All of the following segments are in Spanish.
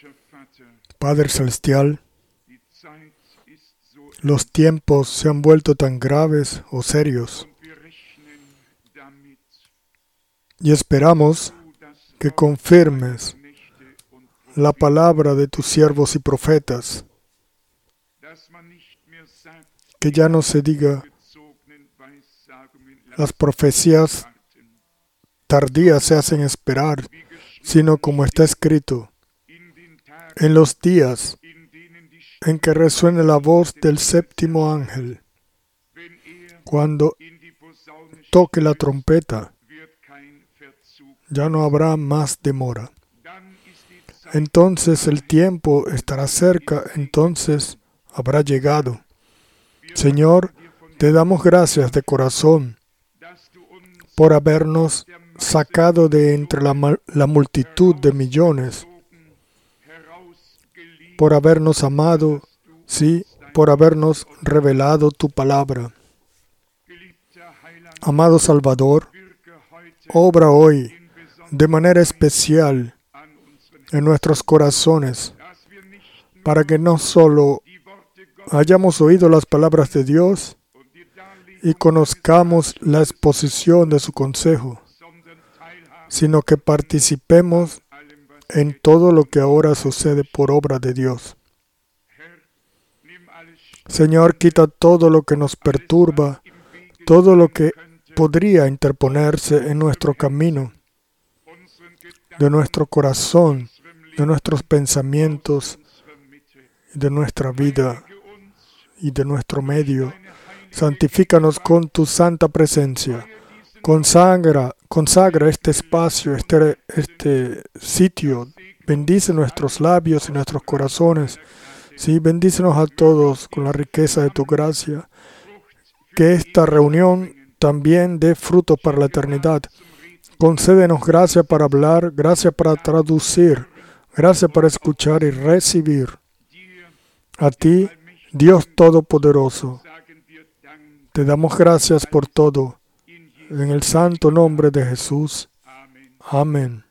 Padre Celestial, los tiempos se han vuelto tan graves o serios y esperamos que confirmes la palabra de tus siervos y profetas, que ya no se diga las profecías tardías se hacen esperar, sino como está escrito, en los días en que resuene la voz del séptimo ángel, cuando toque la trompeta, ya no habrá más demora. Entonces el tiempo estará cerca, entonces habrá llegado. Señor, te damos gracias de corazón por habernos sacado de entre la multitud de millones, por habernos amado, sí, por habernos revelado tu palabra. Amado Salvador, obra hoy de manera especial en nuestros corazones, para que no solo hayamos oído las palabras de Dios y conozcamos la exposición de su consejo, sino que participemos en todo lo que ahora sucede por obra de Dios. Señor, quita todo lo que nos perturba, todo lo que podría interponerse en nuestro camino, de nuestro corazón, de nuestros pensamientos, de nuestra vida y de nuestro medio. Santifícanos con tu santa presencia. Consagra este espacio, este sitio. Bendice nuestros labios y nuestros corazones. Sí, bendícenos a todos con la riqueza de tu gracia. Que esta reunión también dé fruto para la eternidad. Concédenos gracia para hablar, gracia para traducir, gracia para escuchar y recibir. A ti, Dios Todopoderoso, te damos gracias por todo. En el santo nombre de Jesús. Amén.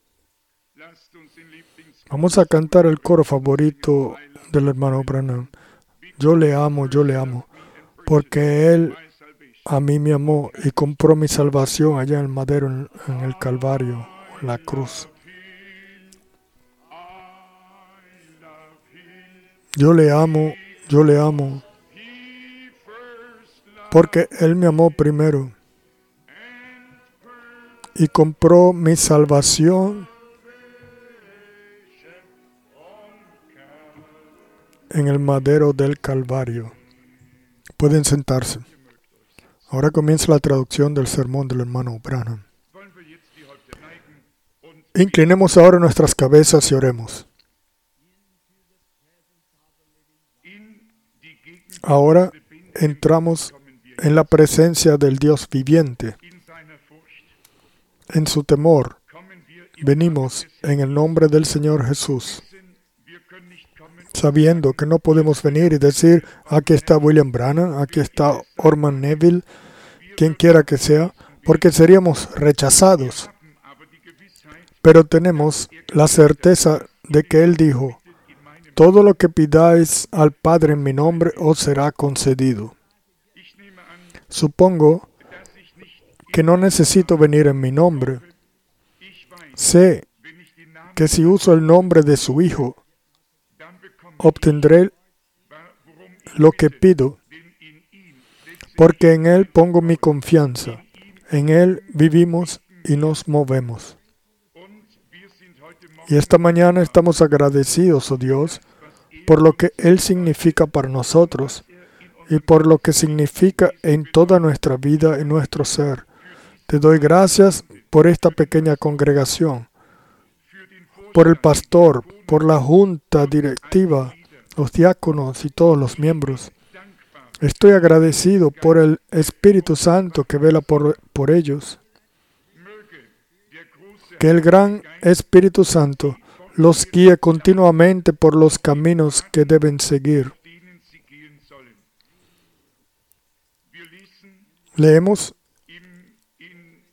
Vamos a cantar el coro favorito del hermano Branham. Yo le amo, porque Él a mí me amó y compró mi salvación allá en el madero, en el Calvario, en la cruz. Yo le amo, porque Él me amó primero y compró mi salvación en el madero del Calvario. Pueden sentarse. Ahora comienza la traducción del sermón del hermano Branham. Inclinemos ahora nuestras cabezas y oremos. Ahora entramos en la presencia del Dios viviente. En su temor, venimos en el nombre del Señor Jesús, sabiendo que no podemos venir y decir, aquí está William Branham, aquí está Orman Neville, quien quiera que sea, porque seríamos rechazados. Pero tenemos la certeza de que Él dijo, todo lo que pidáis al Padre en mi nombre os será concedido. Supongo que no necesito venir en mi nombre. Sé que si uso el nombre de su Hijo, obtendré lo que pido, porque en Él pongo mi confianza. En Él vivimos y nos movemos. Y esta mañana estamos agradecidos, oh Dios, por lo que Él significa para nosotros y por lo que significa en toda nuestra vida y nuestro ser. Te doy gracias por esta pequeña congregación, por el pastor, por la junta directiva, los diáconos y todos los miembros. Estoy agradecido por el Espíritu Santo que vela por ellos. Que el gran Espíritu Santo los guíe continuamente por los caminos que deben seguir. Leemos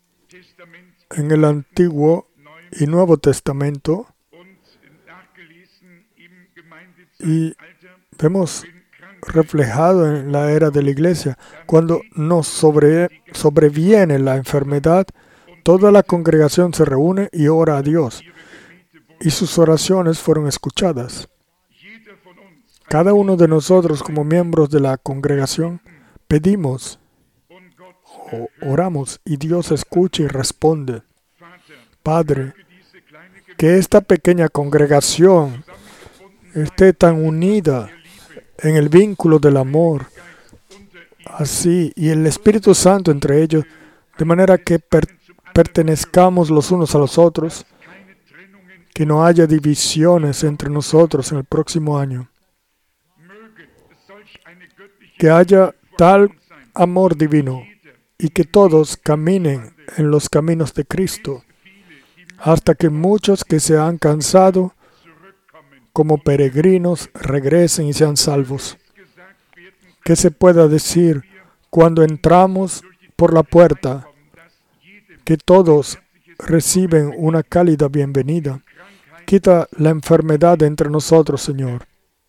en el Antiguo y Nuevo Testamento Y vemos reflejado en la era de la iglesia, cuando nos sobreviene la enfermedad, toda la congregación se reúne y ora a Dios, y sus oraciones fueron escuchadas. Cada uno de nosotros, como miembros de la congregación, pedimos o oramos, y Dios escucha y responde. Padre, que esta pequeña congregación esté tan unida en el vínculo del amor, así, y el Espíritu Santo entre ellos, de manera que pertenezcamos los unos a los otros, que no haya divisiones entre nosotros en el próximo año, que haya tal amor divino y que todos caminen en los caminos de Cristo, hasta que muchos que se han cansado como peregrinos regresen y sean salvos. ¿Qué se pueda decir cuando entramos por la puerta? Que todos reciben una cálida bienvenida. Quita la enfermedad de entre nosotros, Señor.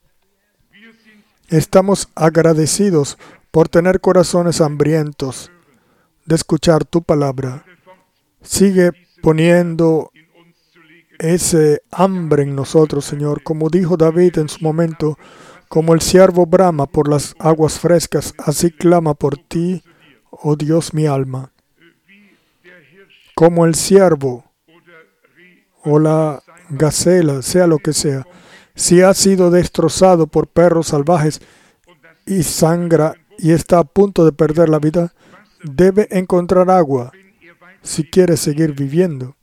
Estamos agradecidos por tener corazones hambrientos de escuchar tu palabra. Sigue poniendo ese hambre en nosotros, Señor. Como dijo David en su momento, como el ciervo brama por las aguas frescas, así clama por ti, oh Dios, mi alma. Como el ciervo o la gacela, sea lo que sea, si ha sido destrozado por perros salvajes y sangra y está a punto de perder la vida, debe encontrar agua si quiere seguir viviendo.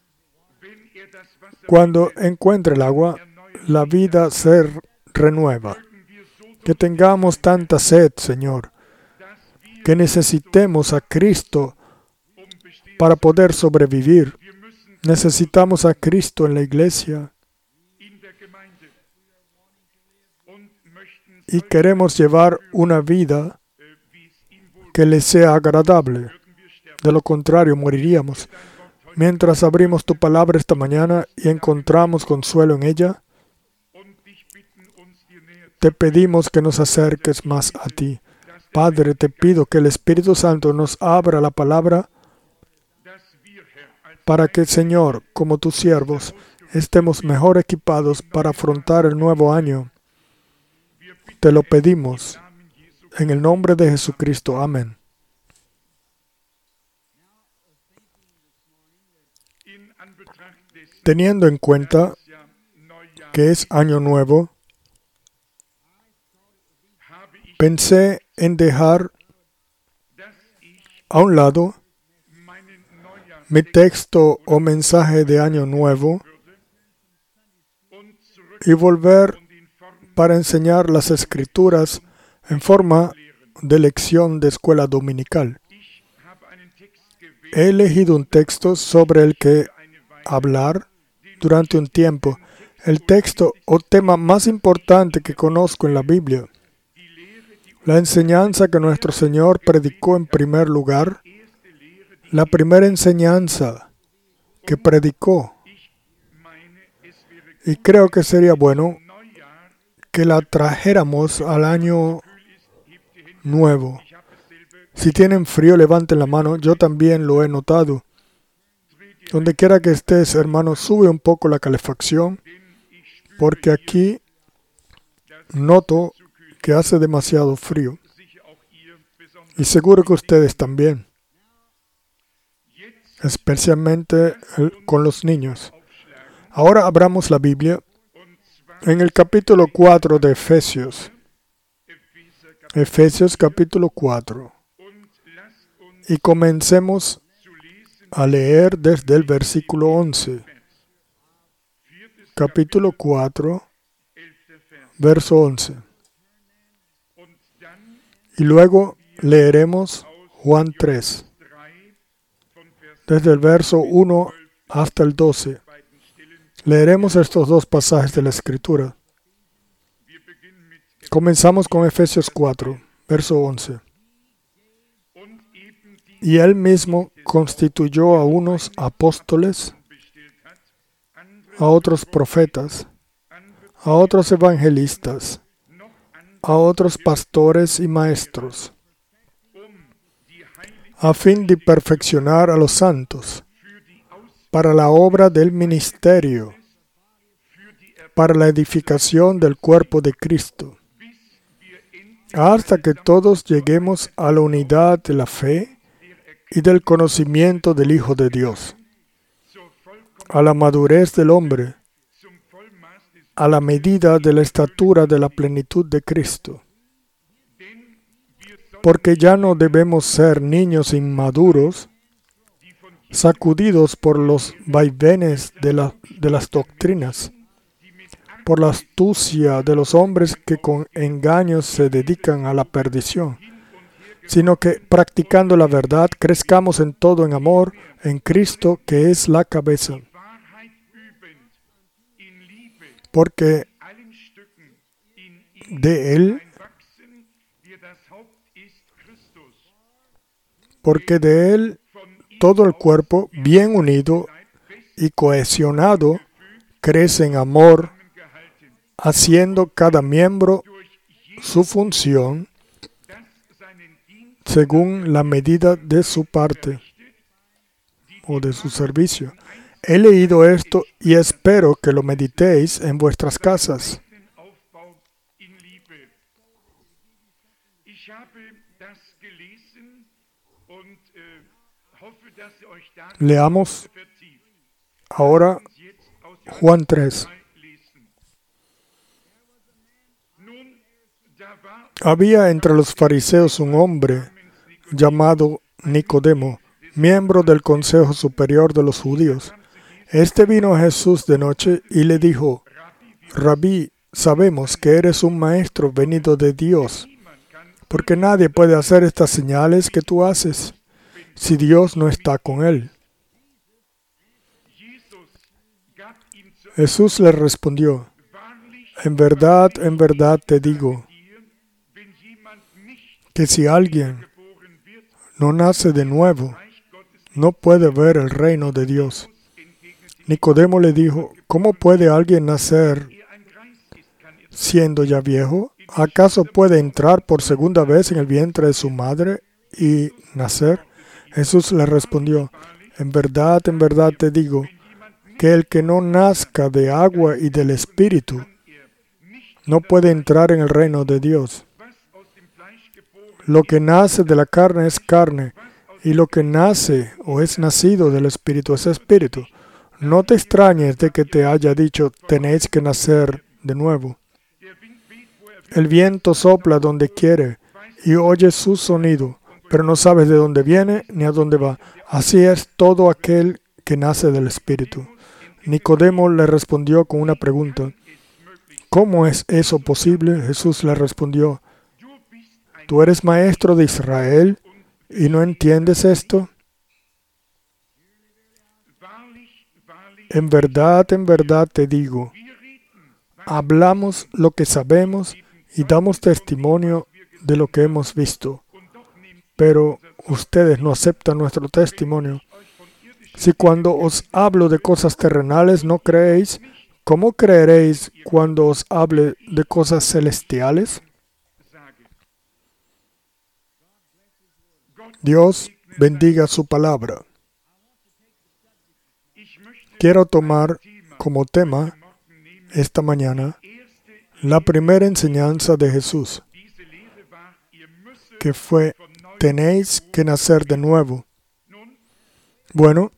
Cuando encuentre el agua, la vida se renueva. Que tengamos tanta sed, Señor, que necesitemos a Cristo para poder sobrevivir. Necesitamos a Cristo en la iglesia y queremos llevar una vida que le sea agradable. De lo contrario, moriríamos. Mientras abrimos tu palabra esta mañana y encontramos consuelo en ella, te pedimos que nos acerques más a ti. Padre, te pido que el Espíritu Santo nos abra la palabra para que, Señor, como tus siervos, estemos mejor equipados para afrontar el nuevo año. Te lo pedimos en el nombre de Jesucristo. Amén. Teniendo en cuenta que es año nuevo, pensé en dejar a un lado mi texto o mensaje de año nuevo y volver para enseñar las Escrituras en forma de lección de escuela dominical. He elegido un texto sobre el que hablar durante un tiempo, el texto o tema más importante que conozco en la Biblia. La enseñanza que nuestro Señor predicó en primer lugar, la primera enseñanza que predicó. Y creo que sería bueno que la trajéramos al año nuevo. Si tienen frío, levanten la mano. Yo también lo he notado. Donde quiera que estés, hermano, sube un poco la calefacción, porque aquí noto que hace demasiado frío. Y seguro que ustedes también, especialmente con los niños. Ahora abramos la Biblia en el capítulo 4 de Efesios. Efesios capítulo 4. Y comencemos a leer desde el versículo 11. Capítulo 4, verso 11. Y luego leeremos Juan 3, desde el verso 1 hasta el 12. Leeremos estos dos pasajes de la Escritura. Comenzamos con Efesios 4, verso 11. Y Él mismo constituyó a unos apóstoles, a otros profetas, a otros evangelistas, a otros pastores y maestros, a fin de perfeccionar a los santos, para la obra del ministerio, para la edificación del cuerpo de Cristo, hasta que todos lleguemos a la unidad de la fe y del conocimiento del Hijo de Dios, a la madurez del hombre, a la medida de la estatura de la plenitud de Cristo. Porque ya no debemos ser niños inmaduros, sacudidos por los vaivenes de las doctrinas, por la astucia de los hombres que con engaños se dedican a la perdición, sino que, practicando la verdad, crezcamos en todo en amor, en Cristo, que es la cabeza. Porque de Él todo el cuerpo, bien unido y cohesionado, crece en amor, haciendo cada miembro su función según la medida de su parte o de su servicio. He leído esto y espero que lo meditéis en vuestras casas. Leamos ahora Juan 3. Había entre los fariseos un hombre llamado Nicodemo, miembro del Consejo Superior de los Judíos. Este vino a Jesús de noche y le dijo: Rabí, sabemos que eres un maestro venido de Dios, porque nadie puede hacer estas señales que tú haces si Dios no está con él. Jesús le respondió: en verdad te digo, que si alguien no nace de nuevo, no puede ver el reino de Dios. Nicodemo le dijo: ¿cómo puede alguien nacer siendo ya viejo? ¿Acaso puede entrar por segunda vez en el vientre de su madre y nacer? Jesús le respondió: en verdad te digo, que el que no nazca de agua y del Espíritu no puede entrar en el reino de Dios. Lo que nace de la carne es carne, y lo que nace o es nacido del Espíritu es Espíritu. No te extrañes de que te haya dicho: tenéis que nacer de nuevo. El viento sopla donde quiere y oyes su sonido, pero no sabes de dónde viene ni a dónde va. Así es todo aquel que nace del Espíritu. Nicodemo le respondió con una pregunta: ¿cómo es eso posible? Jesús le respondió: ¿tú eres maestro de Israel y no entiendes esto? En verdad te digo, hablamos lo que sabemos y damos testimonio de lo que hemos visto, pero ustedes no aceptan nuestro testimonio. Si cuando os hablo de cosas terrenales no creéis, ¿cómo creeréis cuando os hable de cosas celestiales? Dios bendiga su palabra. Quiero tomar como tema esta mañana la primera enseñanza de Jesús, que fue: tenéis que nacer de nuevo. Bueno,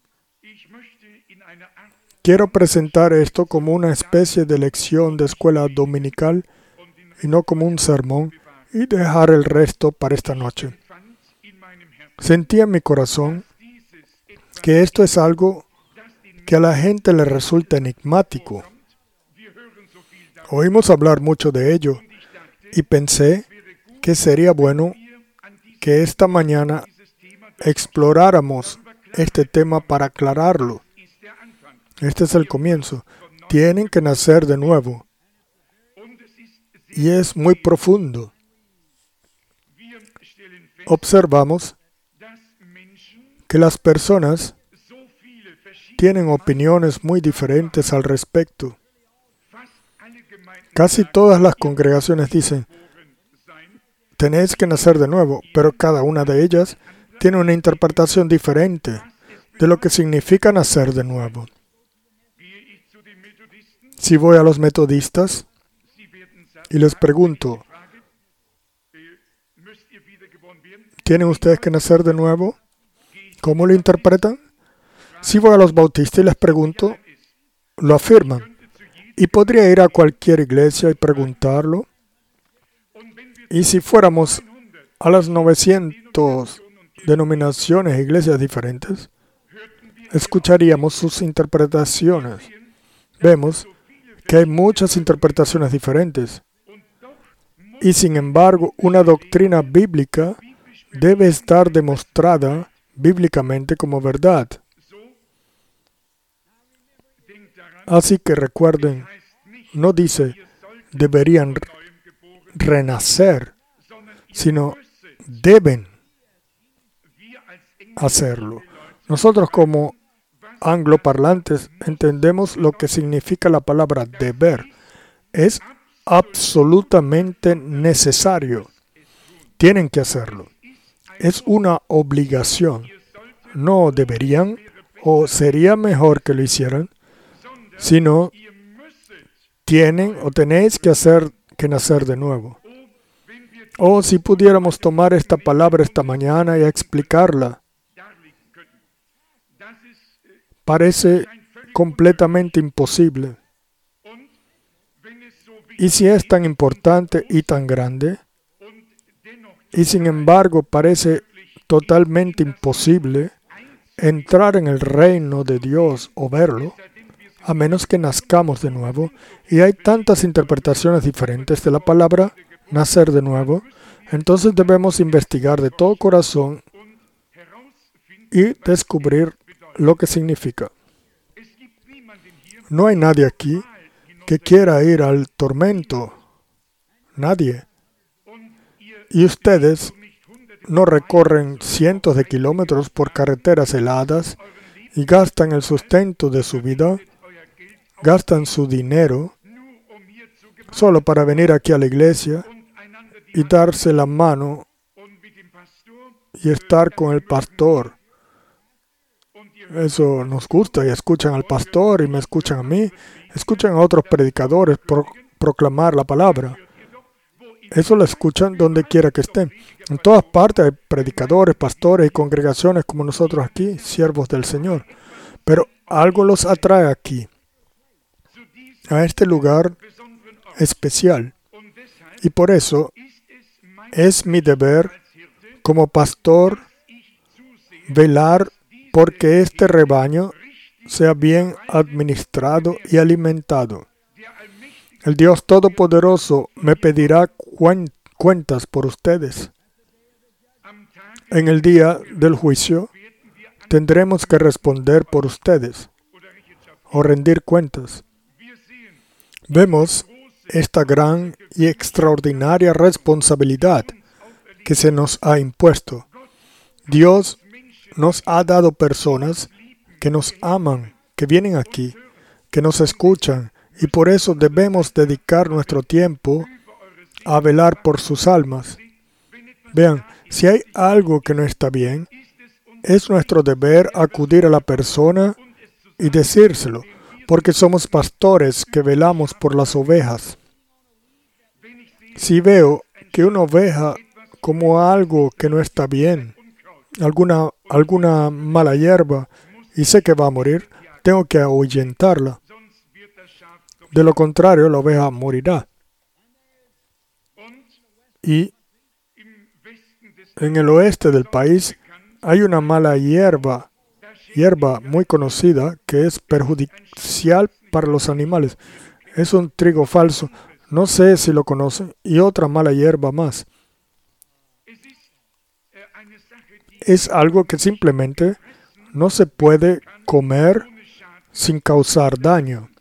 quiero presentar esto como una especie de lección de escuela dominical y no como un sermón, y dejar el resto para esta noche. Sentí en mi corazón que esto es algo que a la gente le resulta enigmático. Oímos hablar mucho de ello y pensé que sería bueno que esta mañana exploráramos este tema para aclararlo. Este es el comienzo. Tienen que nacer de nuevo. Y es muy profundo. Observamos que las personas tienen opiniones muy diferentes al respecto. Casi todas las congregaciones dicen, tenéis que nacer de nuevo, pero cada una de ellas tiene una interpretación diferente de lo que significa nacer de nuevo. Si voy a los metodistas y les pregunto, ¿tienen ustedes que nacer de nuevo? ¿Cómo lo interpretan? Si voy a los bautistas y les pregunto, lo afirman. Y podría ir a cualquier iglesia y preguntarlo. Y si fuéramos a las 900 denominaciones e iglesias diferentes, escucharíamos sus interpretaciones. Vemos que hay muchas interpretaciones diferentes. Y sin embargo, una doctrina bíblica debe estar demostrada bíblicamente como verdad. Así que recuerden, no dice deberían renacer, sino deben hacerlo. Nosotros como angloparlantes entendemos lo que significa la palabra deber. Es absolutamente necesario. Tienen que hacerlo. Es una obligación. No deberían o sería mejor que lo hicieran, sino tienen o tenéis que nacer de nuevo. O si pudiéramos tomar esta palabra esta mañana y explicarla, parece completamente imposible. Y si es tan importante y tan grande, y sin embargo parece totalmente imposible entrar en el reino de Dios o verlo, a menos que nazcamos de nuevo, y hay tantas interpretaciones diferentes de la palabra nacer de nuevo, entonces debemos investigar de todo corazón y descubrir lo que significa. No hay nadie aquí que quiera ir al tormento. Nadie. Y ustedes no recorren cientos de kilómetros por carreteras heladas y gastan el sustento de su vida, gastan su dinero solo para venir aquí a la iglesia y darse la mano y estar con el pastor. Eso nos gusta y escuchan al pastor y me escuchan a mí, escuchan a otros predicadores proclamar la palabra. Eso lo escuchan donde quiera que estén. En todas partes hay predicadores, pastores y congregaciones como nosotros aquí, siervos del Señor. Pero algo los atrae aquí, a este lugar especial. Y por eso es mi deber como pastor velar porque este rebaño sea bien administrado y alimentado. El Dios Todopoderoso me pedirá cuentas por ustedes. En el día del juicio tendremos que responder por ustedes o rendir cuentas. Vemos esta gran y extraordinaria responsabilidad que se nos ha impuesto. Dios nos ha dado personas que nos aman, que vienen aquí, que nos escuchan, y por eso debemos dedicar nuestro tiempo a velar por sus almas. Vean, si hay algo que no está bien, es nuestro deber acudir a la persona y decírselo, porque somos pastores que velamos por las ovejas. Si veo que una oveja como algo que no está bien, alguna mala hierba, y sé que va a morir, tengo que ahuyentarla. De lo contrario, la oveja morirá. Y en el oeste del país hay una mala hierba muy conocida que es perjudicial para los animales. Es un trigo falso. No sé si lo conocen. Y otra mala hierba más. Es algo que simplemente no se puede comer sin causar daño.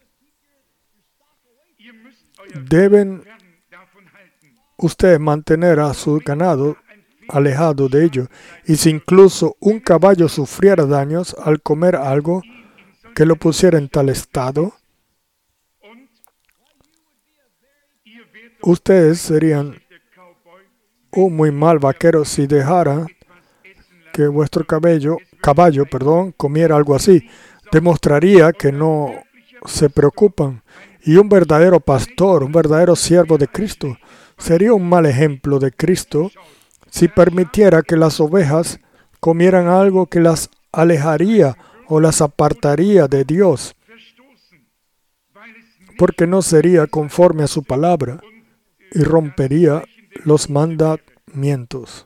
Deben ustedes mantener a su ganado alejado de ello. Y si incluso un caballo sufriera daños al comer algo que lo pusiera en tal estado, ustedes serían un muy mal vaquero si dejara que vuestro caballo, comiera algo así. Demostraría que no se preocupan. Y un verdadero pastor, un verdadero siervo de Cristo, sería un mal ejemplo de Cristo si permitiera que las ovejas comieran algo que las alejaría o las apartaría de Dios, porque no sería conforme a su palabra y rompería los mandamientos.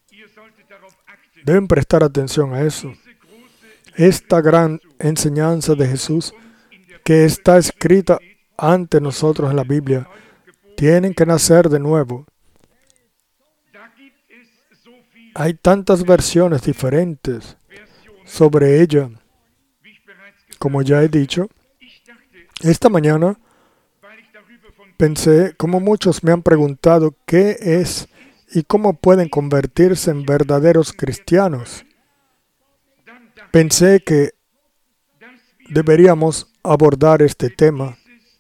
Deben prestar atención a eso. Esta gran enseñanza de Jesús que está escrita ante nosotros en la Biblia, tienen que nacer de nuevo. Hay tantas versiones diferentes sobre ella. Como ya he dicho, esta mañana pensé, como muchos me han preguntado, qué es y cómo pueden convertirse en verdaderos cristianos. Pensé que deberíamos abordar este tema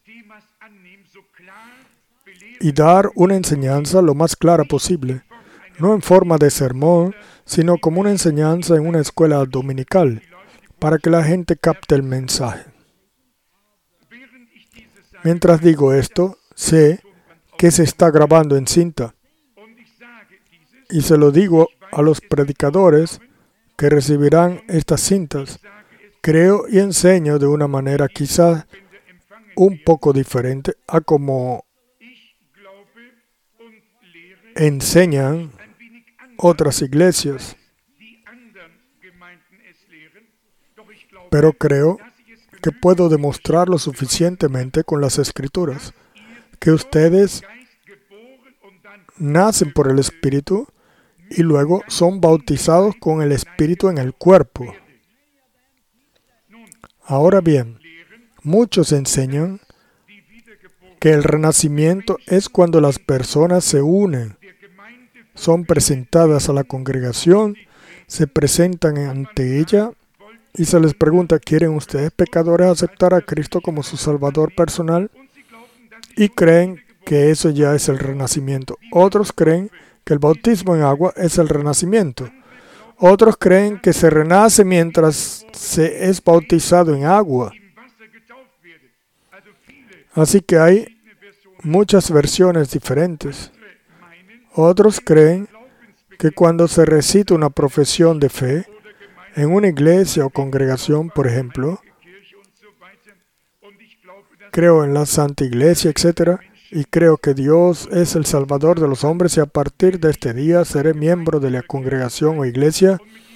y dar una enseñanza lo más clara posible, no en forma de sermón, sino como una enseñanza en una escuela dominical, para que la gente capte el mensaje. Mientras digo esto, sé que se está grabando en cinta, y se lo digo a los predicadores que recibirán estas cintas. Creo y enseño de una manera quizás un poco diferente a como enseñan otras iglesias. Pero creo que puedo demostrarlo suficientemente con las Escrituras, que ustedes nacen por el Espíritu y luego son bautizados con el Espíritu en el cuerpo. Ahora bien, muchos enseñan que el renacimiento es cuando las personas se unen, son presentadas a la congregación, se presentan ante ella y se les pregunta, ¿quieren ustedes pecadores aceptar a Cristo como su Salvador personal? Y creen que eso ya es el renacimiento. Otros creen que el bautismo en agua es el renacimiento. Otros creen que se renace mientras se es bautizado en agua. Así que hay muchas versiones diferentes. Otros creen que cuando se recita una profesión de fe, en una iglesia o congregación, por ejemplo, creo en la Santa Iglesia, etc., y creo que Dios es el Salvador de los hombres y a partir de este día seré miembro de la congregación o iglesia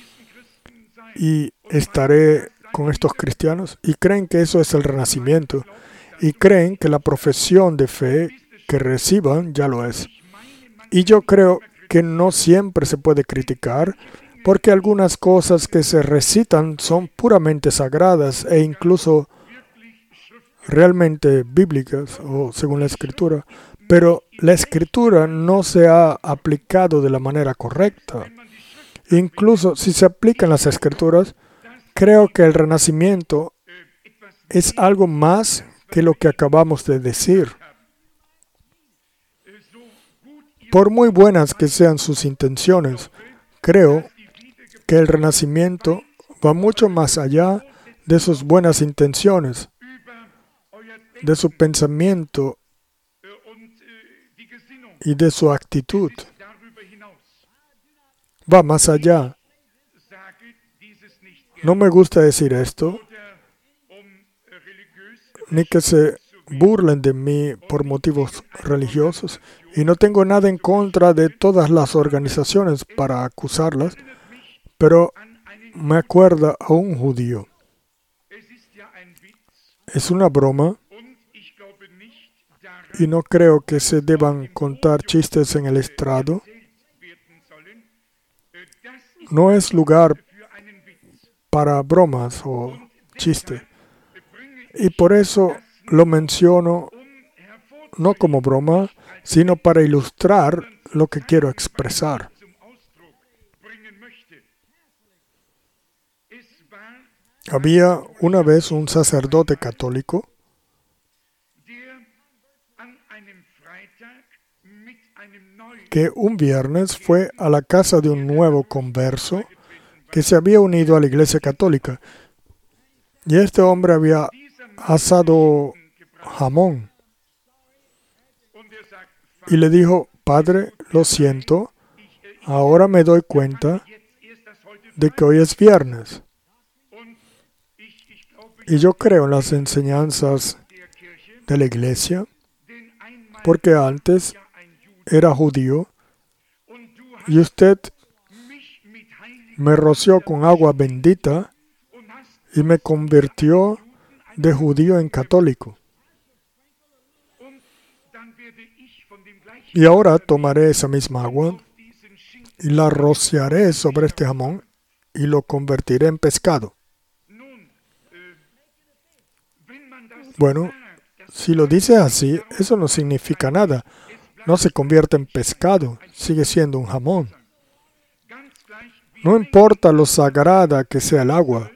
y estaré con estos cristianos. Y creen que eso es el renacimiento. Y creen que la profesión de fe que reciban ya lo es. Y yo creo que no siempre se puede criticar porque algunas cosas que se recitan son puramente sagradas e incluso realmente bíblicas o según la Escritura, pero la Escritura no se ha aplicado de la manera correcta. Incluso si se aplican las Escrituras, creo que el renacimiento es algo más que lo que acabamos de decir. Por muy buenas que sean sus intenciones, creo que el renacimiento va mucho más allá de sus buenas intenciones, de su pensamiento y de su actitud. Va más allá. No me gusta decir esto, ni que se burlen de mí por motivos religiosos, y no tengo nada en contra de todas las organizaciones para acusarlas, pero me acuerda a un judío. Es una broma, y no creo que se deban contar chistes en el estrado. No es lugar para bromas o chistes. Y por eso lo menciono no como broma, sino para ilustrar lo que quiero expresar. Había una vez un sacerdote católico que un viernes fue a la casa de un nuevo converso que se había unido a la Iglesia Católica. Y este hombre había asado jamón. Y le dijo, Padre, lo siento, ahora me doy cuenta de que hoy es viernes. Y yo creo en las enseñanzas de la Iglesia, porque antes era judío y usted me roció con agua bendita y me convirtió de judío en católico. Y ahora tomaré esa misma agua y la rociaré sobre este jamón y lo convertiré en pescado. Bueno, si lo dices así, eso no significa nada. No se convierte en pescado, sigue siendo un jamón. No importa lo sagrada que sea el agua.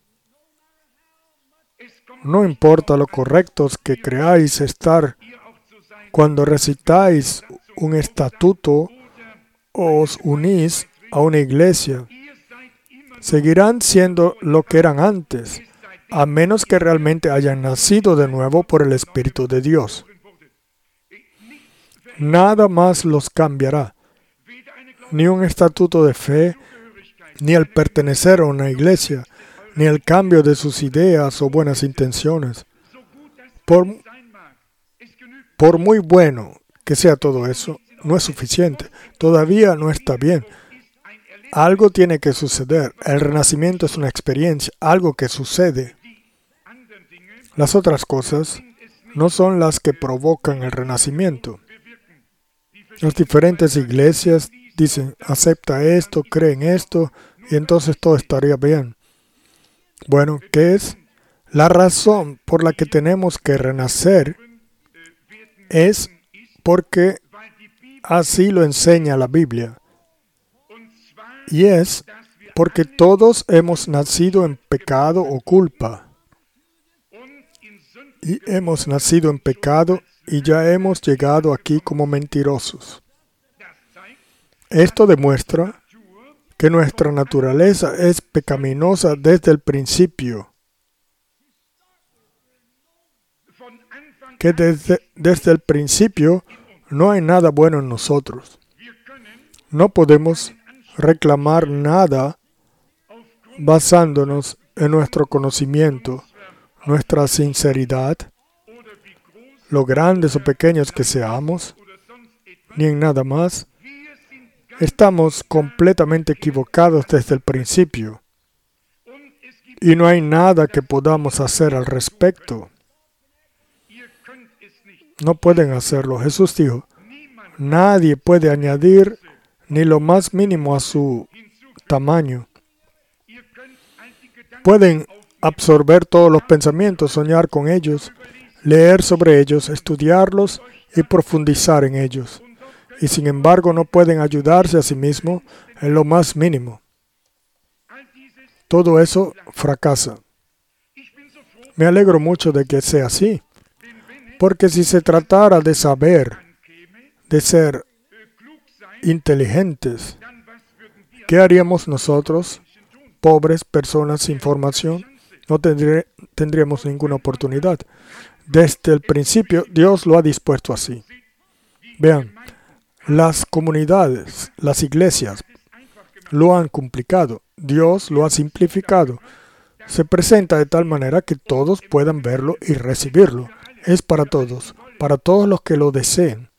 No importa lo correctos que creáis estar cuando recitáis un estatuto o os unís a una iglesia. Seguirán siendo lo que eran antes, a menos que realmente hayan nacido de nuevo por el Espíritu de Dios. Nada más los cambiará. Ni un estatuto de fe, ni el pertenecer a una iglesia, ni el cambio de sus ideas o buenas intenciones. Por muy bueno que sea todo eso, no es suficiente. Todavía no está bien. Algo tiene que suceder. El renacimiento es una experiencia, algo que sucede. Las otras cosas no son las que provocan el renacimiento. Las diferentes iglesias dicen, acepta esto, cree en esto, y entonces todo estaría bien. Bueno, ¿qué es? La razón por la que tenemos que renacer es porque así lo enseña la Biblia. Y es porque todos hemos nacido en pecado o culpa. Y hemos nacido en pecado y ya hemos llegado aquí como mentirosos. Esto demuestra que nuestra naturaleza es pecaminosa desde el principio. Que desde el principio no hay nada bueno en nosotros. No podemos reclamar nada basándonos en nuestro conocimiento, nuestra sinceridad, lo grandes o pequeños que seamos, ni en nada más. Estamos completamente equivocados desde el principio y no hay nada que podamos hacer al respecto. No pueden hacerlo. Jesús dijo, nadie puede añadir ni lo más mínimo a su tamaño. Pueden absorber todos los pensamientos, soñar con ellos, leer sobre ellos, estudiarlos y profundizar en ellos. Y sin embargo no pueden ayudarse a sí mismos en lo más mínimo. Todo eso fracasa. Me alegro mucho de que sea así. Porque si se tratara de saber, de ser inteligentes, ¿qué haríamos nosotros, pobres personas sin formación? No tendríamos ninguna oportunidad. Desde el principio, Dios lo ha dispuesto así. Vean, las comunidades, las iglesias, lo han complicado. Dios lo ha simplificado. Se presenta de tal manera que todos puedan verlo y recibirlo. Es para todos los que lo deseen.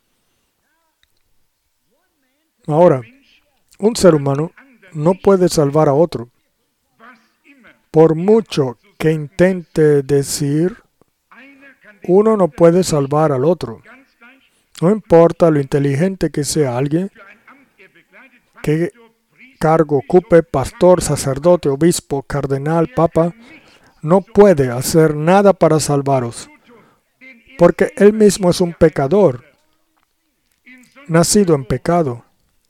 Ahora, un ser humano no puede salvar a otro. Por mucho que intente decir, uno no puede salvar al otro. No importa lo inteligente que sea alguien, qué cargo ocupe, pastor, sacerdote, obispo, cardenal, papa, no puede hacer nada para salvaros. Porque él mismo es un pecador, nacido en pecado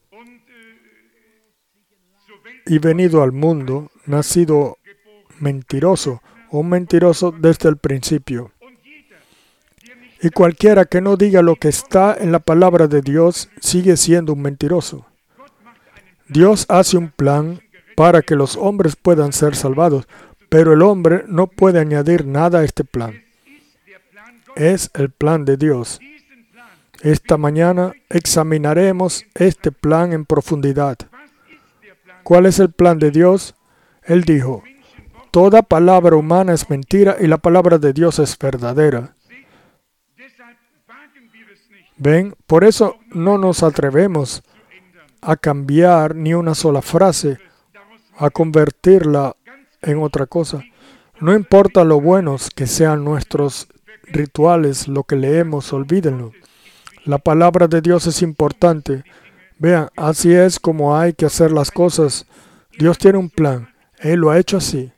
y venido al mundo, nacido mentiroso, un mentiroso desde el principio. Y cualquiera que no diga lo que está en la palabra de Dios sigue siendo un mentiroso. Dios hace un plan para que los hombres puedan ser salvados, pero el hombre no puede añadir nada a este plan. Es el plan de Dios. Esta mañana examinaremos este plan en profundidad. ¿Cuál es el plan de Dios? Él dijo, toda palabra humana es mentira y la palabra de Dios es verdadera. Ven, por eso no nos atrevemos a cambiar ni una sola frase, a convertirla en otra cosa. No importa lo buenos que sean nuestros rituales, lo que leemos, olvídenlo. La palabra de Dios es importante. Vean, así es como hay que hacer las cosas. Dios tiene un plan. Él lo ha hecho así.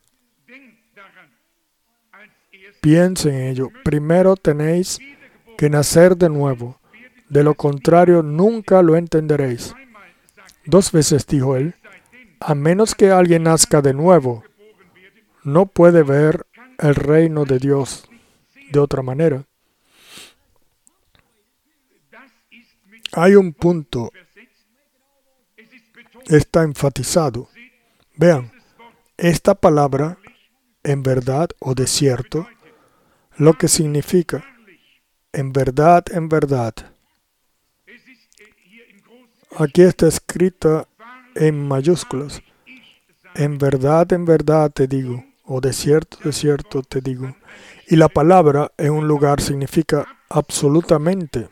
Piensen en ello. Primero tenéis que nacer de nuevo. De lo contrario, nunca lo entenderéis. 2 veces dijo él, a menos que alguien nazca de nuevo, no puede ver el reino de Dios de otra manera. Hay un punto, está enfatizado. Vean, esta palabra, en verdad o de cierto, lo que significa, en verdad, en verdad. Aquí está escrita en mayúsculas. En verdad te digo, o de cierto te digo. Y la palabra en un lugar significa absolutamente.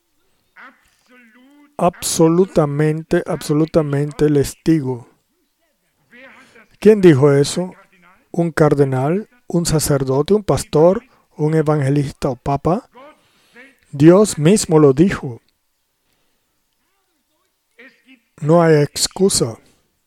Absolutamente, absolutamente les digo. ¿Quién dijo eso? ¿Un cardenal? ¿Un sacerdote? ¿Un pastor? ¿Un evangelista o papa? Dios mismo lo dijo. No hay excusa.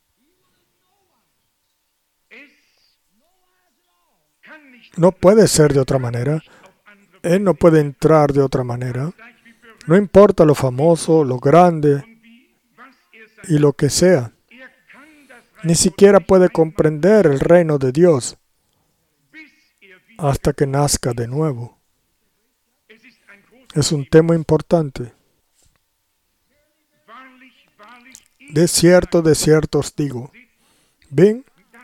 No puede ser de otra manera. Él no puede entrar de otra manera. No importa lo famoso, lo grande y lo que sea. Ni siquiera puede comprender el reino de Dios hasta que nazca de nuevo. Es un tema importante. De cierto os digo. ¿Ven?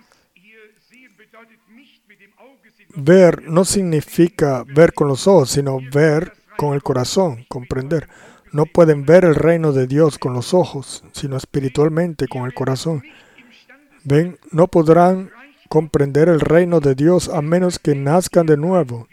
Ver no significa ver con los ojos, sino ver con el corazón, comprender. No pueden ver el reino de Dios con los ojos, sino espiritualmente con el corazón. Ven, no podrán comprender el reino de Dios a menos que nazcan de nuevo.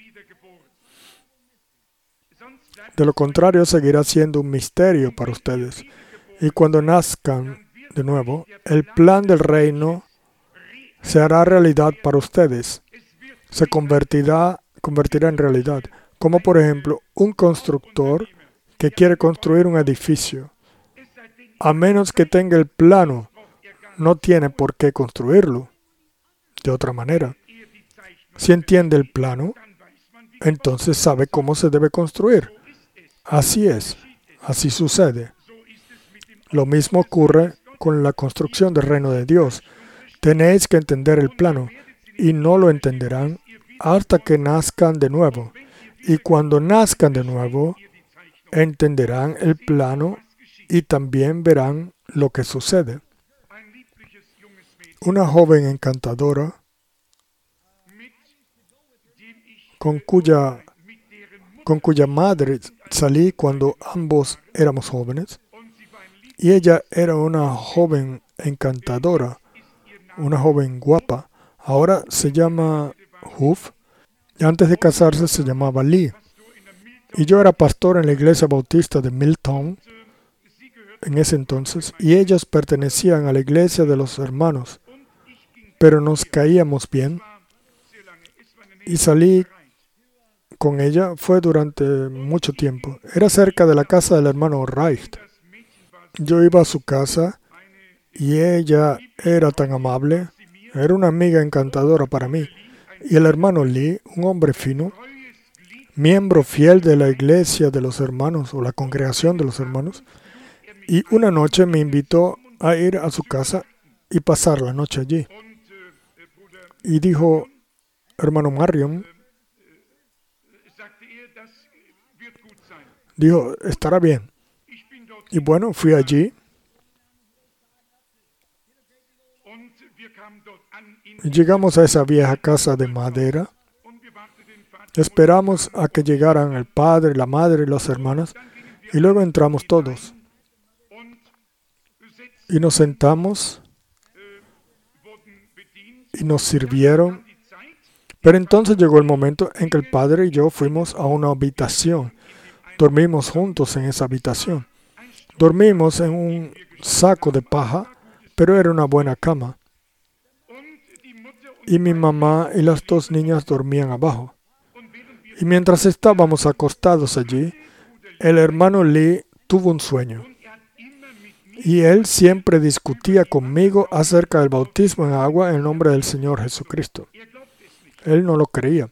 De lo contrario, seguirá siendo un misterio para ustedes. Y cuando nazcan de nuevo, el plan del reino se hará realidad para ustedes. Se convertirá en realidad. Como por ejemplo, un constructor que quiere construir un edificio. A menos que tenga el plano, no tiene por qué construirlo. De otra manera, si entiende el plano, entonces sabe cómo se debe construir. Así es, así sucede. Lo mismo ocurre con la construcción del reino de Dios. Tenéis que entender el plano y no lo entenderán hasta que nazcan de nuevo. Y cuando nazcan de nuevo, entenderán el plano y también verán lo que sucede. Una joven encantadora con cuya madre salí cuando ambos éramos jóvenes, y ella era una joven encantadora, una joven guapa. Ahora se llama Huff, y antes de casarse se llamaba Lee. Y yo era pastor en la iglesia bautista de Milltown en ese entonces, y ellos pertenecían a la iglesia de los hermanos, pero nos caíamos bien, y salí con ella. Fue durante mucho tiempo. Era cerca de la casa del hermano Reich. Yo iba a su casa y ella era tan amable. Era una amiga encantadora para mí. Y el hermano Lee, un hombre fino, miembro fiel de la iglesia de los hermanos o la congregación de los hermanos, y una noche me invitó a ir a su casa y pasar la noche allí. Y dijo, hermano Marion, Dijo, estará bien. Y bueno, fui allí. Llegamos a esa vieja casa de madera. Esperamos a que llegaran el padre, la madre y los hermanos. Y luego entramos todos. Y nos sentamos y nos sirvieron. Pero entonces llegó el momento en que el padre y yo fuimos a una habitación. Dormimos juntos en esa habitación. Dormimos en un saco de paja, pero era una buena cama. Y mi mamá y las dos niñas dormían abajo. Y mientras estábamos acostados allí, el hermano Lee tuvo un sueño. Y él siempre discutía conmigo acerca del bautismo en agua en el nombre del Señor Jesucristo. Él no lo creía.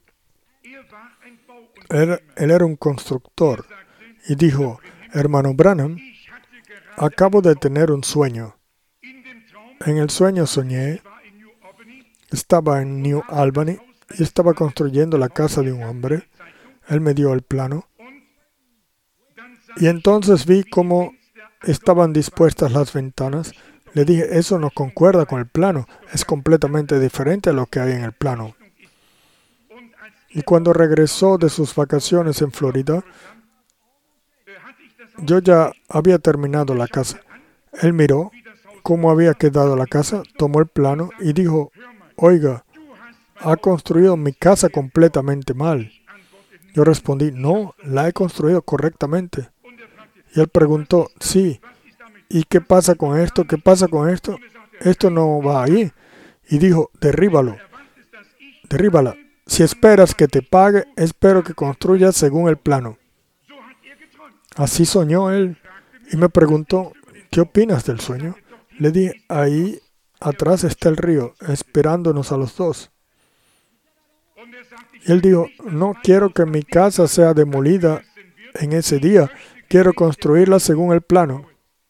Él era un constructor. Y dijo, hermano Branham, acabo de tener un sueño. En el sueño soñé, estaba en New Albany y estaba construyendo la casa de un hombre. Él me dio el plano. Y entonces vi cómo estaban dispuestas las ventanas. Le dije, eso no concuerda con el plano. Es completamente diferente a lo que hay en el plano. Y cuando regresó de sus vacaciones en Florida, yo ya había terminado la casa. Él miró cómo había quedado la casa, tomó el plano y dijo, oiga, ha construido mi casa completamente mal. Yo respondí, no, la he construido correctamente. Y él preguntó, sí, ¿y qué pasa con esto? ¿Qué pasa con esto? Esto no va ahí. Y dijo, derríbala. Si esperas que te pague, espero que construyas según el plano. Así soñó él. Y me preguntó, ¿qué opinas del sueño? Le dije, ahí atrás está el río, esperándonos a los dos. Y él dijo, no quiero que mi casa sea demolida en ese día. Quiero construirla según el plano.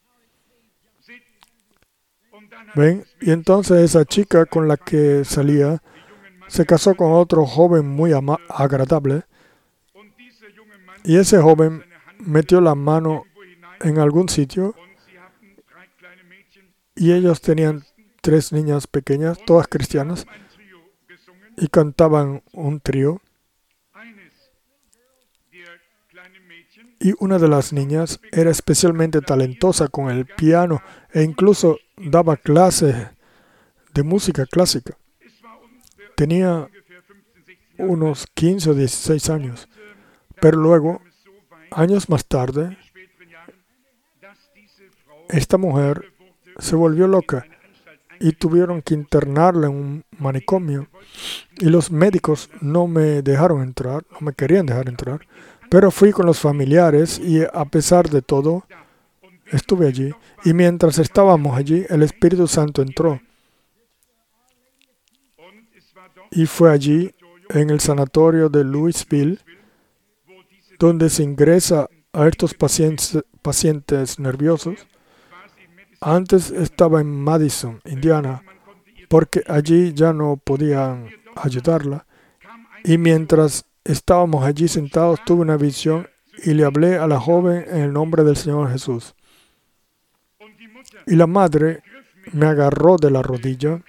¿Ven? Y entonces esa chica con la que salía se casó con otro joven muy agradable. Y ese joven metió la mano en algún sitio y ellos tenían 3 niñas pequeñas, todas cristianas, y cantaban un trío. Y una de las niñas era especialmente talentosa con el piano e incluso daba clases de música clásica. Tenía unos 15 o 16 años. Pero luego, años más tarde, esta mujer se volvió loca y tuvieron que internarla en un manicomio. Y los médicos no me dejaron entrar, no me querían dejar entrar. Pero fui con los familiares y a pesar de todo, estuve allí. Y mientras estábamos allí, el Espíritu Santo entró. Y fue allí, en el sanatorio de Louisville, donde se ingresa a estos pacientes nerviosos. Antes estaba en Madison, Indiana, porque allí ya no podían ayudarla. Y mientras estábamos allí sentados, tuve una visión y le hablé a la joven en el nombre del Señor Jesús. Y la madre me agarró de la rodilla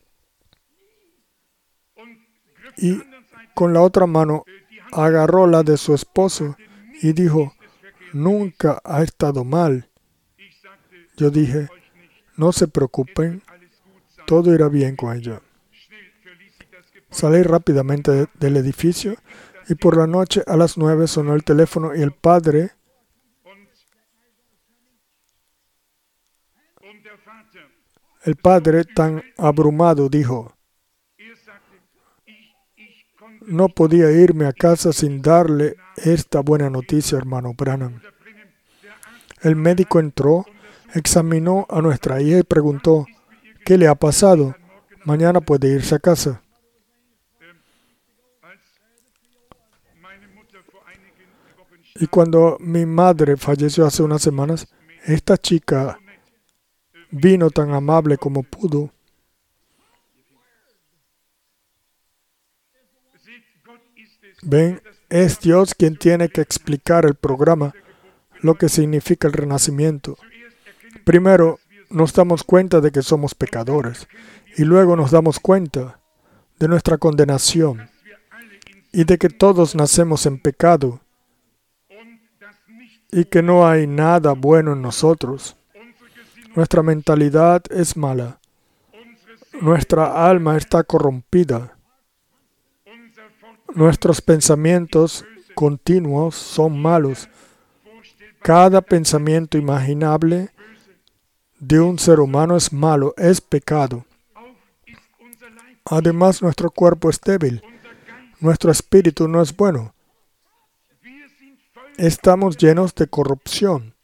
y con la otra mano agarró la de su esposo y dijo, nunca ha estado mal. Yo dije, no se preocupen, todo irá bien con ella. Salí rápidamente del edificio y por la noche a las 9 sonó el teléfono y el padre tan abrumado dijo, no podía irme a casa sin darle esta buena noticia, hermano Branham. El médico entró, examinó a nuestra hija y preguntó, ¿qué le ha pasado? Mañana puede irse a casa. Y cuando mi madre falleció hace unas semanas, esta chica vino tan amable como pudo. Ven, Es Dios quien tiene que explicar el programa, lo que significa el renacimiento. Primero, nos damos cuenta de que somos pecadores y luego nos damos cuenta de nuestra condenación y de que todos nacemos en pecado y que no hay nada bueno en nosotros. Nuestra mentalidad es mala. Nuestra alma está corrompida. Nuestros pensamientos continuos son malos. Cada pensamiento imaginable de un ser humano es malo, es pecado. Además, nuestro cuerpo es débil. Nuestro espíritu no es bueno. Estamos llenos de corrupción.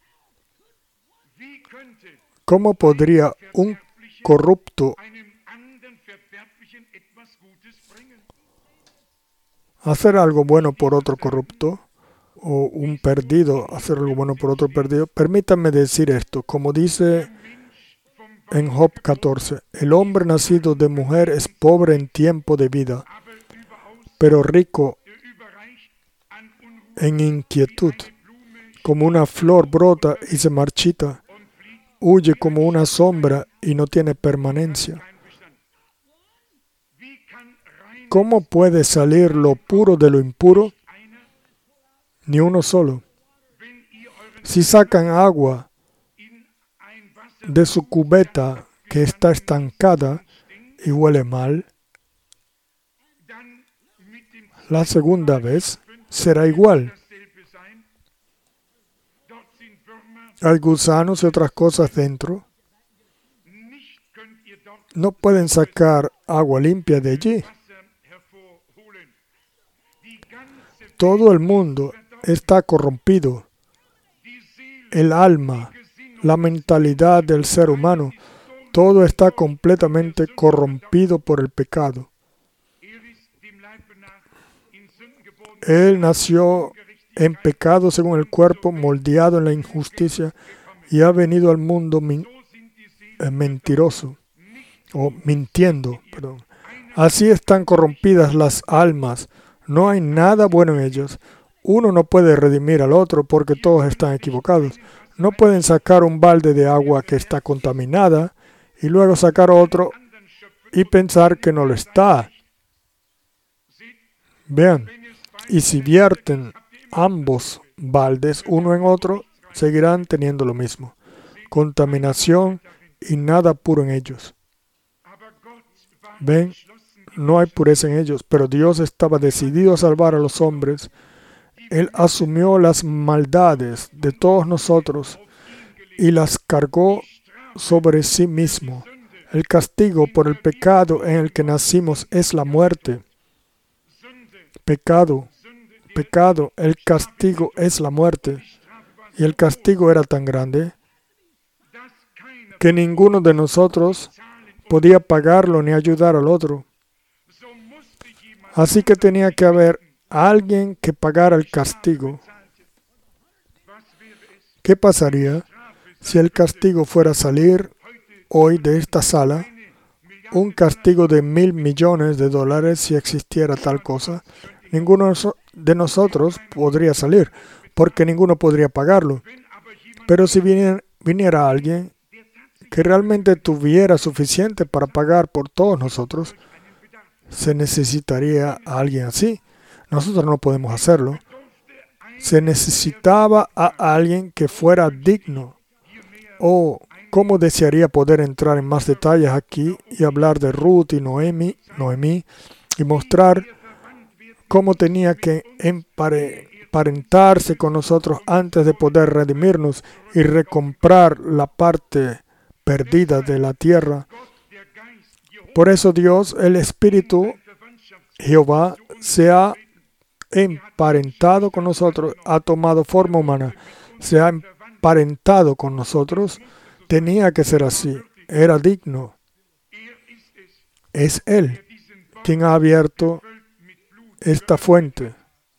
¿Cómo podría un corrupto hacer algo bueno por otro corrupto? O un perdido hacer algo bueno por otro perdido. Permítanme decir esto, como dice en Job 14, el hombre nacido de mujer es pobre en tiempo de vida, pero rico en inquietud. Como una flor brota y se marchita, huye como una sombra y no tiene permanencia. ¿Cómo puede salir lo puro de lo impuro? Ni uno solo. Si sacan agua de su cubeta que está estancada y huele mal, la segunda vez será igual. Hay gusanos y otras cosas dentro. No pueden sacar agua limpia de allí. Todo el mundo está corrompido. El alma, la mentalidad del ser humano, todo está completamente corrompido por el pecado. Él nació en pecado según el cuerpo, moldeado en la injusticia, y ha venido al mundo mentiroso, o mintiendo, perdón. Así están corrompidas las almas. No hay nada bueno en ellos. Uno no puede redimir al otro porque todos están equivocados. No pueden sacar un balde de agua que está contaminada y luego sacar otro y pensar que no lo está. Vean, y si vierten ambos baldes uno en otro, seguirán teniendo lo mismo. Contaminación y nada puro en ellos. Ven, no hay pureza en ellos, pero Dios estaba decidido a salvar a los hombres. Él asumió las maldades de todos nosotros y las cargó sobre sí mismo. El castigo por el pecado en el que nacimos es la muerte. Pecado, el castigo es la muerte. Y el castigo era tan grande que ninguno de nosotros podía pagarlo ni ayudar al otro. Así que tenía que haber alguien que pagara el castigo. ¿Qué pasaría si el castigo fuera salir hoy de esta sala? Un castigo de $1,000 millones si existiera tal cosa. Ninguno de nosotros podría salir, porque ninguno podría pagarlo. Pero si viniera alguien que realmente tuviera suficiente para pagar por todos nosotros, se necesitaría a alguien así. Nosotros no podemos hacerlo. Se necesitaba a alguien que fuera digno. Oh, cómo desearía poder entrar en más detalles aquí y hablar de Ruth y Noemí y mostrar cómo tenía que emparentarse con nosotros antes de poder redimirnos y recomprar la parte perdida de la tierra. Por eso Dios, el Espíritu, Jehová, se ha emparentado con nosotros, ha tomado forma humana, se ha emparentado con nosotros. Tenía que ser así, era digno. Es Él quien ha abierto esta fuente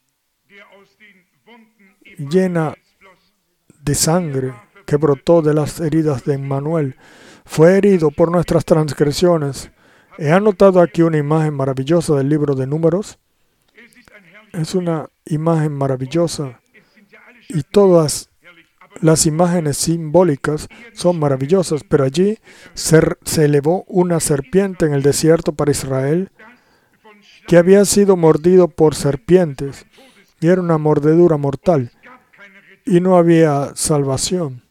llena de sangre que brotó de las heridas de Emmanuel. Fue herido por nuestras transgresiones. He anotado aquí una imagen maravillosa del libro de Números. Es una imagen maravillosa y todas las imágenes simbólicas son maravillosas, pero allí se elevó una serpiente en el desierto para Israel que había sido mordido por serpientes y era una mordedura mortal y no había salvación.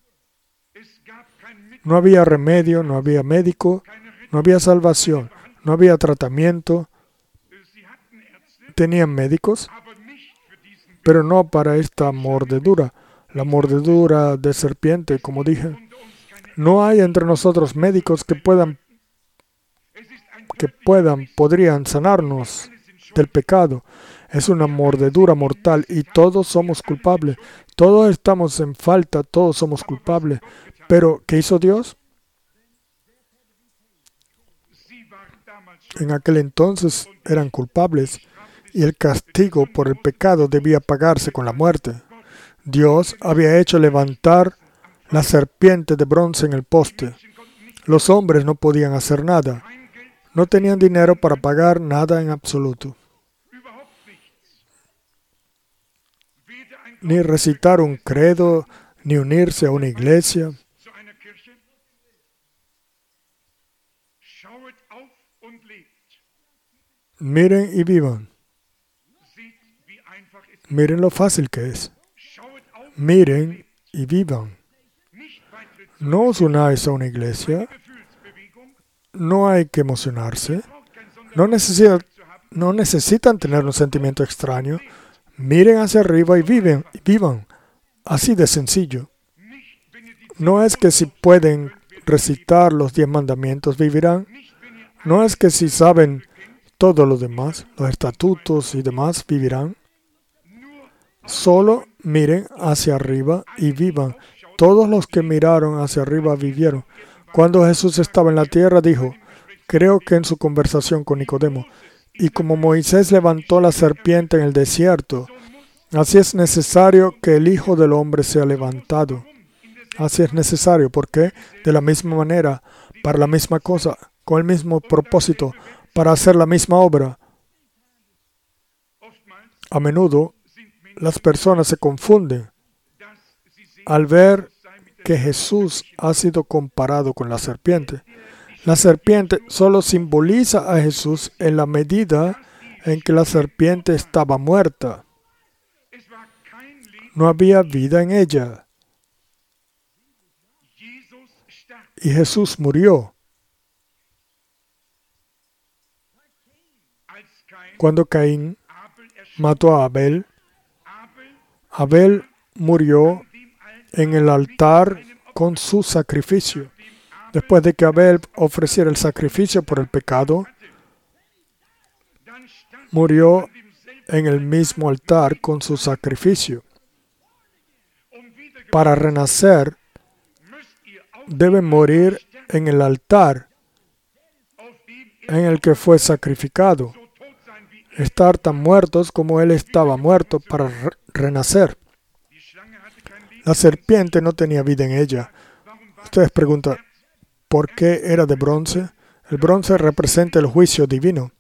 No había remedio, no había médico, no había salvación, no había tratamiento. Tenían médicos, pero no para esta mordedura. La mordedura de serpiente, como dije. No hay entre nosotros médicos que podrían sanarnos del pecado. Es una mordedura mortal y todos somos culpables. Todos estamos en falta, todos somos culpables. Pero, ¿qué hizo Dios? En aquel entonces eran culpables y el castigo por el pecado debía pagarse con la muerte. Dios había hecho levantar la serpiente de bronce en el poste. Los hombres no podían hacer nada. No tenían dinero para pagar nada en absoluto. Ni recitar un credo, ni unirse a una iglesia. Miren y vivan. Miren lo fácil que es. Miren y vivan. No os unáis a una iglesia. No hay que emocionarse. No necesitan tener un sentimiento extraño. Miren hacia arriba y vivan. Así de sencillo. No es que si pueden recitar los 10 mandamientos vivirán. No es que si saben todo lo demás, los estatutos y demás, vivirán. Solo miren hacia arriba y vivan. Todos los que miraron hacia arriba vivieron. Cuando Jesús estaba en la tierra, dijo, creo que en su conversación con Nicodemo, y como Moisés levantó la serpiente en el desierto, así es necesario que el Hijo del Hombre sea levantado. Así es necesario, porque de la misma manera, para la misma cosa, con el mismo propósito, para hacer la misma obra. A menudo, las personas se confunden al ver que Jesús ha sido comparado con la serpiente. La serpiente solo simboliza a Jesús en la medida en que la serpiente estaba muerta. No había vida en ella. Y Jesús murió. Cuando Caín mató a Abel, Abel murió en el altar con su sacrificio. Después de que Abel ofreciera el sacrificio por el pecado, murió en el mismo altar con su sacrificio. Para renacer, deben morir en el altar en el que fue sacrificado. Estar tan muertos como Él estaba muerto para renacer. La serpiente no tenía vida en ella. Ustedes preguntan, ¿por qué era de bronce? El bronce representa el juicio divino.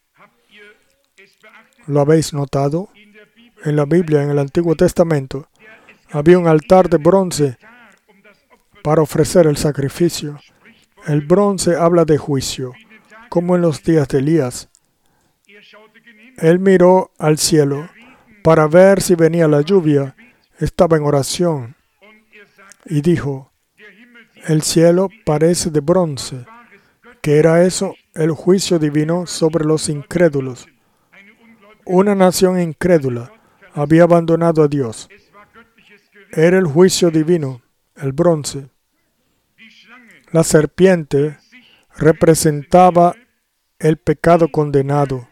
¿Lo habéis notado? En la Biblia, en el Antiguo Testamento, había un altar de bronce para ofrecer el sacrificio. El bronce habla de juicio, como en los días de Elías. Él miró al cielo para ver si venía la lluvia. Estaba en oración y dijo, el cielo parece de bronce. ¿Qué era eso? El juicio divino sobre los incrédulos. Una nación incrédula había abandonado a Dios. Era el juicio divino, el bronce. La serpiente representaba el pecado condenado.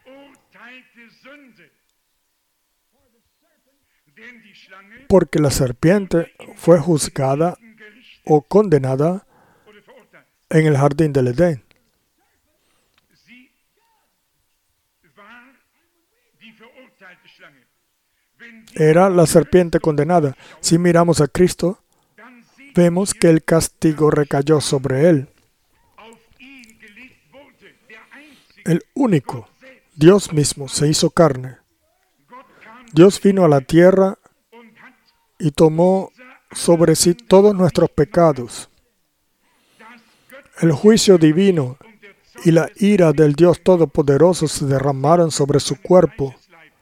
Porque la serpiente fue juzgada o condenada en el jardín del Edén. Era la serpiente condenada. Si miramos a Cristo, vemos que el castigo recayó sobre Él. El único, Dios mismo, se hizo carne. Dios vino a la tierra y tomó sobre sí todos nuestros pecados. El juicio divino y la ira del Dios Todopoderoso se derramaron sobre su cuerpo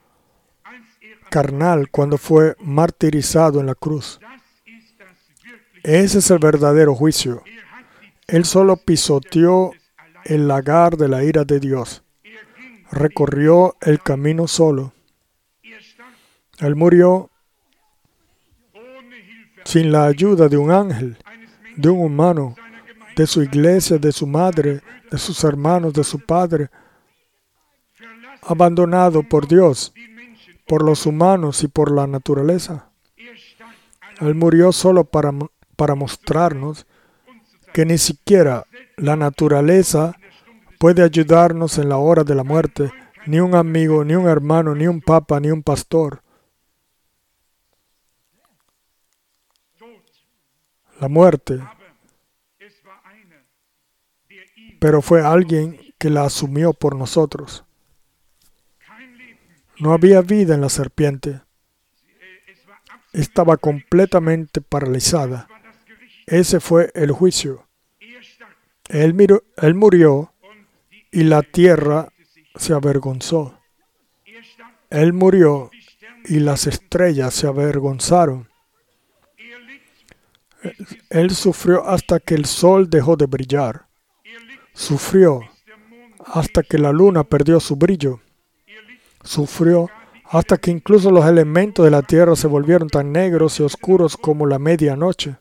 carnal cuando fue martirizado en la cruz. Ese es el verdadero juicio. Él solo pisoteó el lagar de la ira de Dios. Recorrió el camino solo. Él murió sin la ayuda de un ángel, de un humano, de su iglesia, de su madre, de sus hermanos, de su padre, abandonado por Dios, por los humanos y por la naturaleza. Él murió solo para mostrarnos que ni siquiera la naturaleza puede ayudarnos en la hora de la muerte, ni un amigo, ni un hermano, ni un papa, ni un pastor. La muerte, pero fue alguien que la asumió por nosotros. No había vida en la serpiente. Estaba completamente paralizada. Ese fue el juicio. Él murió y la tierra se avergonzó. Él murió y las estrellas se avergonzaron. Él sufrió hasta que el sol dejó de brillar. Sufrió hasta que la luna perdió su brillo. Sufrió hasta que incluso los elementos de la tierra se volvieron tan negros y oscuros como la medianoche.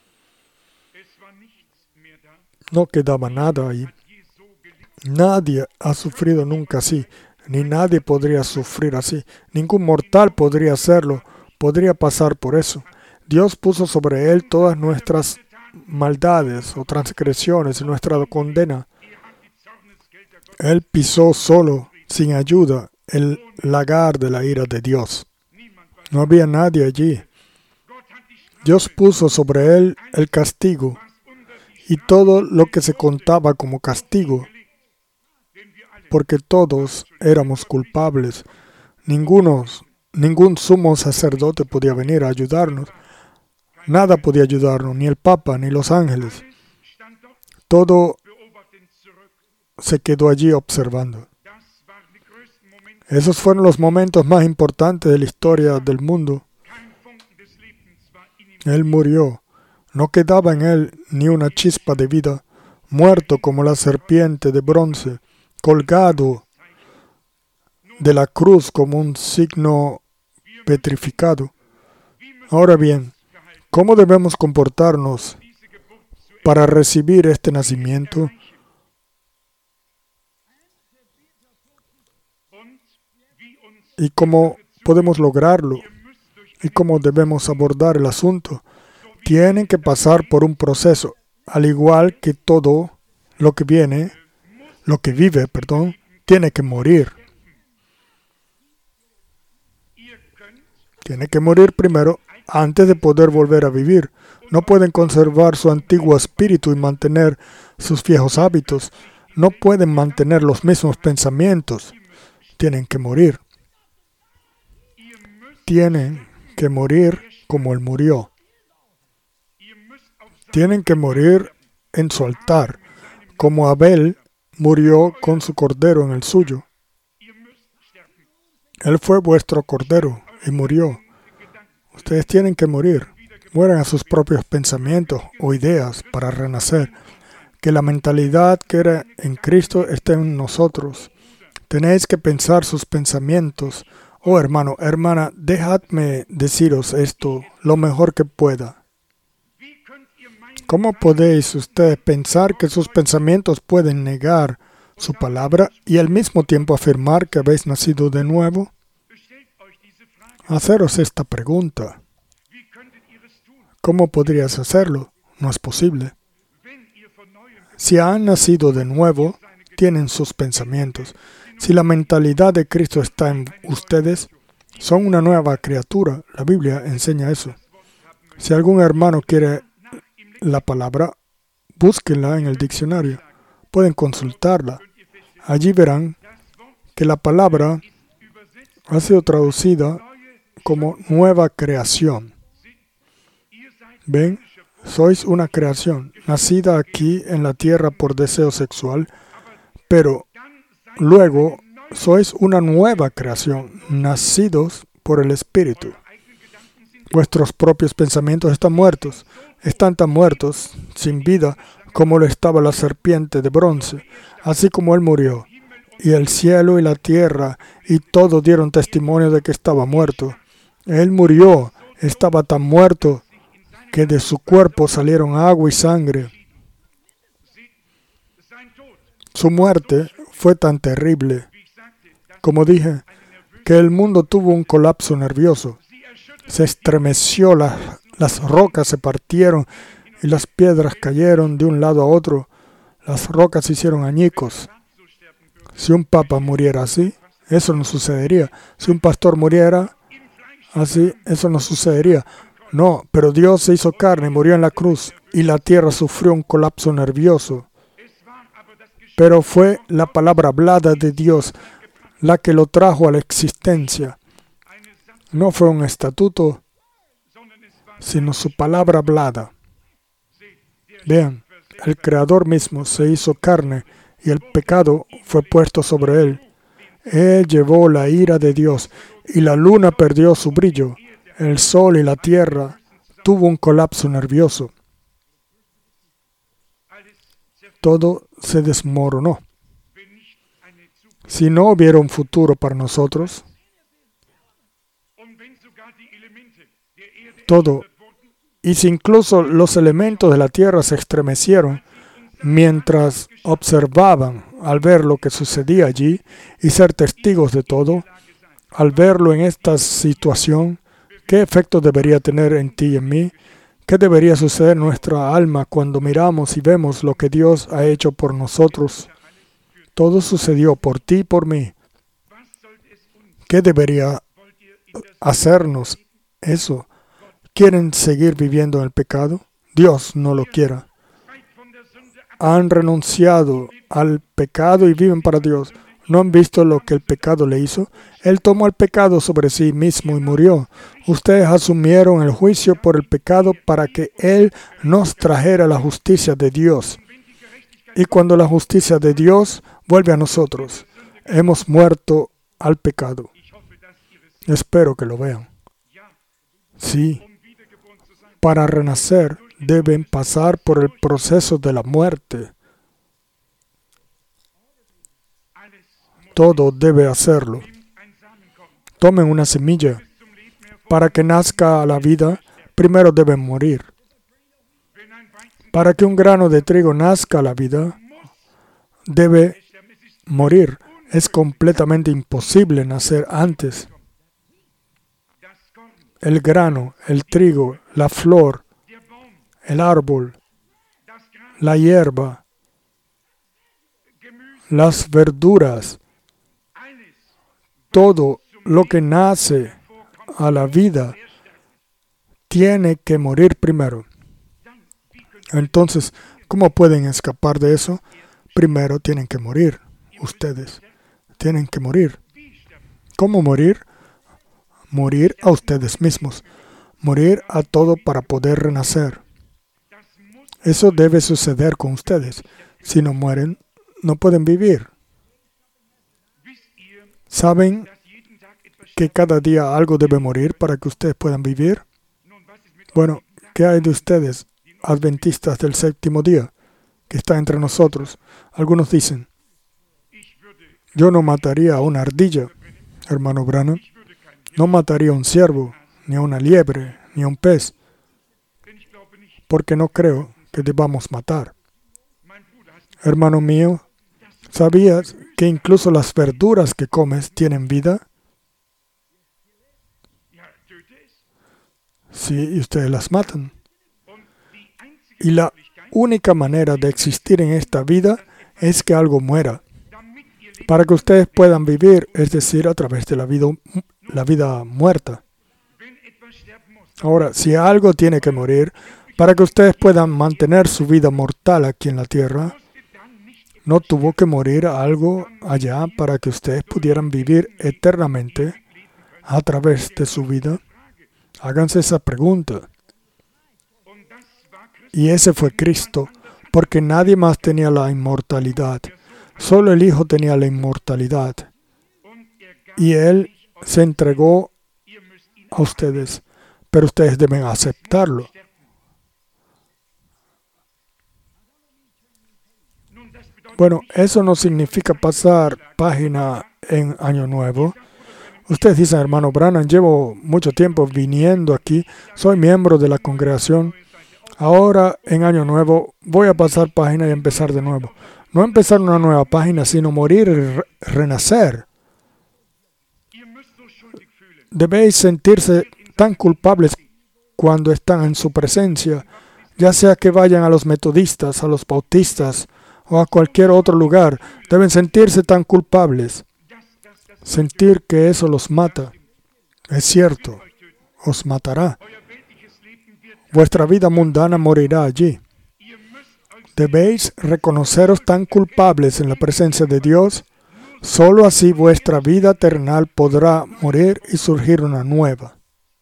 No quedaba nada ahí. Nadie ha sufrido nunca así, ni nadie podría sufrir así. Ningún mortal podría hacerlo, podría pasar por eso. Dios puso sobre él todas nuestras maldades o transgresiones y nuestra condena. Él pisó solo, sin ayuda, el lagar de la ira de Dios. No había nadie allí. Dios puso sobre él el castigo y todo lo que se contaba como castigo, porque todos éramos culpables. Ningún sumo sacerdote podía venir a ayudarnos. Nada podía ayudarnos, ni el Papa, ni los ángeles. Todo se quedó allí observando. Esos fueron los momentos más importantes de la historia del mundo. Él murió. No quedaba en él ni una chispa de vida. Muerto como la serpiente de bronce, colgado de la cruz como un signo petrificado. Ahora bien, ¿cómo debemos comportarnos para recibir este nacimiento? ¿Y cómo podemos lograrlo? ¿Y cómo debemos abordar el asunto? Tienen que pasar por un proceso, al igual que todo lo que vive, tiene que morir. Tiene que morir primero antes de poder volver a vivir. No pueden conservar su antiguo espíritu y mantener sus viejos hábitos. No pueden mantener los mismos pensamientos. Tienen que morir. Tienen que morir como Él murió. Tienen que morir en su altar, como Abel murió con su cordero en el suyo. Él fue vuestro cordero y murió. Ustedes tienen que morir. Mueran a sus propios pensamientos o ideas para renacer. Que la mentalidad que era en Cristo esté en nosotros. Tenéis que pensar sus pensamientos. Oh hermano, hermana, dejadme deciros esto lo mejor que pueda. ¿Cómo podéis ustedes pensar que sus pensamientos pueden negar su palabra y al mismo tiempo afirmar que habéis nacido de nuevo? Haceros esta pregunta. ¿Cómo podrías hacerlo? No es posible. Si han nacido de nuevo, tienen sus pensamientos. Si la mentalidad de Cristo está en ustedes, son una nueva criatura. La Biblia enseña eso. Si algún hermano quiere la palabra, búsquenla en el diccionario. Pueden consultarla. Allí verán que la palabra ha sido traducida como nueva creación. ¿Ven? Sois una creación, nacida aquí en la tierra por deseo sexual, pero luego sois una nueva creación, nacidos por el Espíritu. Vuestros propios pensamientos están tan muertos, sin vida, como lo estaba la serpiente de bronce, así como él murió. Y el cielo y la tierra y todo dieron testimonio de que estaba muerto. Él murió, estaba tan muerto que de su cuerpo salieron agua y sangre. Su muerte fue tan terrible, como dije, que el mundo tuvo un colapso nervioso. Se estremeció, las rocas se partieron y las piedras cayeron de un lado a otro. Las rocas se hicieron añicos. Si un papa muriera así, eso no sucedería. Si un pastor muriera así, eso no sucedería. No, pero Dios se hizo carne y murió en la cruz y la tierra sufrió un colapso nervioso. Pero fue la palabra hablada de Dios la que lo trajo a la existencia. No fue un estatuto, sino su palabra hablada. Vean, el Creador mismo se hizo carne y el pecado fue puesto sobre él. Él llevó la ira de Dios y la luna perdió su brillo. El sol y la tierra tuvo un colapso nervioso. Todo se desmoronó. Si no hubiera un futuro para nosotros, todo, y si incluso los elementos de la tierra se estremecieron mientras observaban al ver lo que sucedía allí y ser testigos de todo, al verlo en esta situación, ¿qué efecto debería tener en ti y en mí? ¿Qué debería suceder en nuestra alma cuando miramos y vemos lo que Dios ha hecho por nosotros? Todo sucedió por ti y por mí. ¿Qué debería hacernos eso? ¿Quieren seguir viviendo en el pecado? Dios no lo quiera. Han renunciado al pecado y viven para Dios. ¿No han visto lo que el pecado le hizo? Él tomó el pecado sobre sí mismo y murió. Ustedes asumieron el juicio por el pecado para que Él nos trajera la justicia de Dios. Y cuando la justicia de Dios vuelve a nosotros, hemos muerto al pecado. Espero que lo vean. Sí. Para renacer, deben pasar por el proceso de la muerte. Todo debe hacerlo. Tomen una semilla. Para que nazca a la vida, primero deben morir. Para que un grano de trigo nazca a la vida, debe morir. Es completamente imposible nacer antes. El grano, el trigo, la flor, el árbol, la hierba, las verduras, todo lo que nace a la vida tiene que morir primero. Entonces, ¿cómo pueden escapar de eso? Primero tienen que morir. Ustedes tienen que morir. ¿Cómo morir? Morir a ustedes mismos. Morir a todo para poder renacer. Eso debe suceder con ustedes. Si no mueren, no pueden vivir. ¿Saben que cada día algo debe morir para que ustedes puedan vivir? Bueno, ¿qué hay de ustedes, adventistas del séptimo día, que están entre nosotros? Algunos dicen, yo no mataría a una ardilla, hermano Branham. No mataría a un ciervo, ni a una liebre, ni a un pez, porque no creo que debamos matar. Hermano mío, ¿sabías que incluso las verduras que comes tienen vida? Sí, y ustedes las matan. Y la única manera de existir en esta vida es que algo muera. Para que ustedes puedan vivir, es decir, a través de la vida muerta. Ahora, si algo tiene que morir, para que ustedes puedan mantener su vida mortal aquí en la tierra, ¿no tuvo que morir algo allá para que ustedes pudieran vivir eternamente a través de su vida? Háganse esa pregunta. Y ese fue Cristo, porque nadie más tenía la inmortalidad. Solo el Hijo tenía la inmortalidad. Y Él se entregó a ustedes, pero ustedes deben aceptarlo. Bueno, eso no significa pasar página en Año Nuevo. Ustedes dicen, hermano Branham, llevo mucho tiempo viniendo aquí, soy miembro de la congregación. Ahora, en Año Nuevo, voy a pasar página y empezar de nuevo. No empezar una nueva página, sino morir y renacer. Debéis sentirse tan culpables cuando están en su presencia, ya sea que vayan a los metodistas, a los bautistas o a cualquier otro lugar. Deben sentirse tan culpables. Sentir que eso los mata. Es cierto, os matará. Vuestra vida mundana morirá allí. Debéis reconoceros tan culpables en la presencia de Dios. Solo así vuestra vida terrenal podrá morir y surgir una nueva.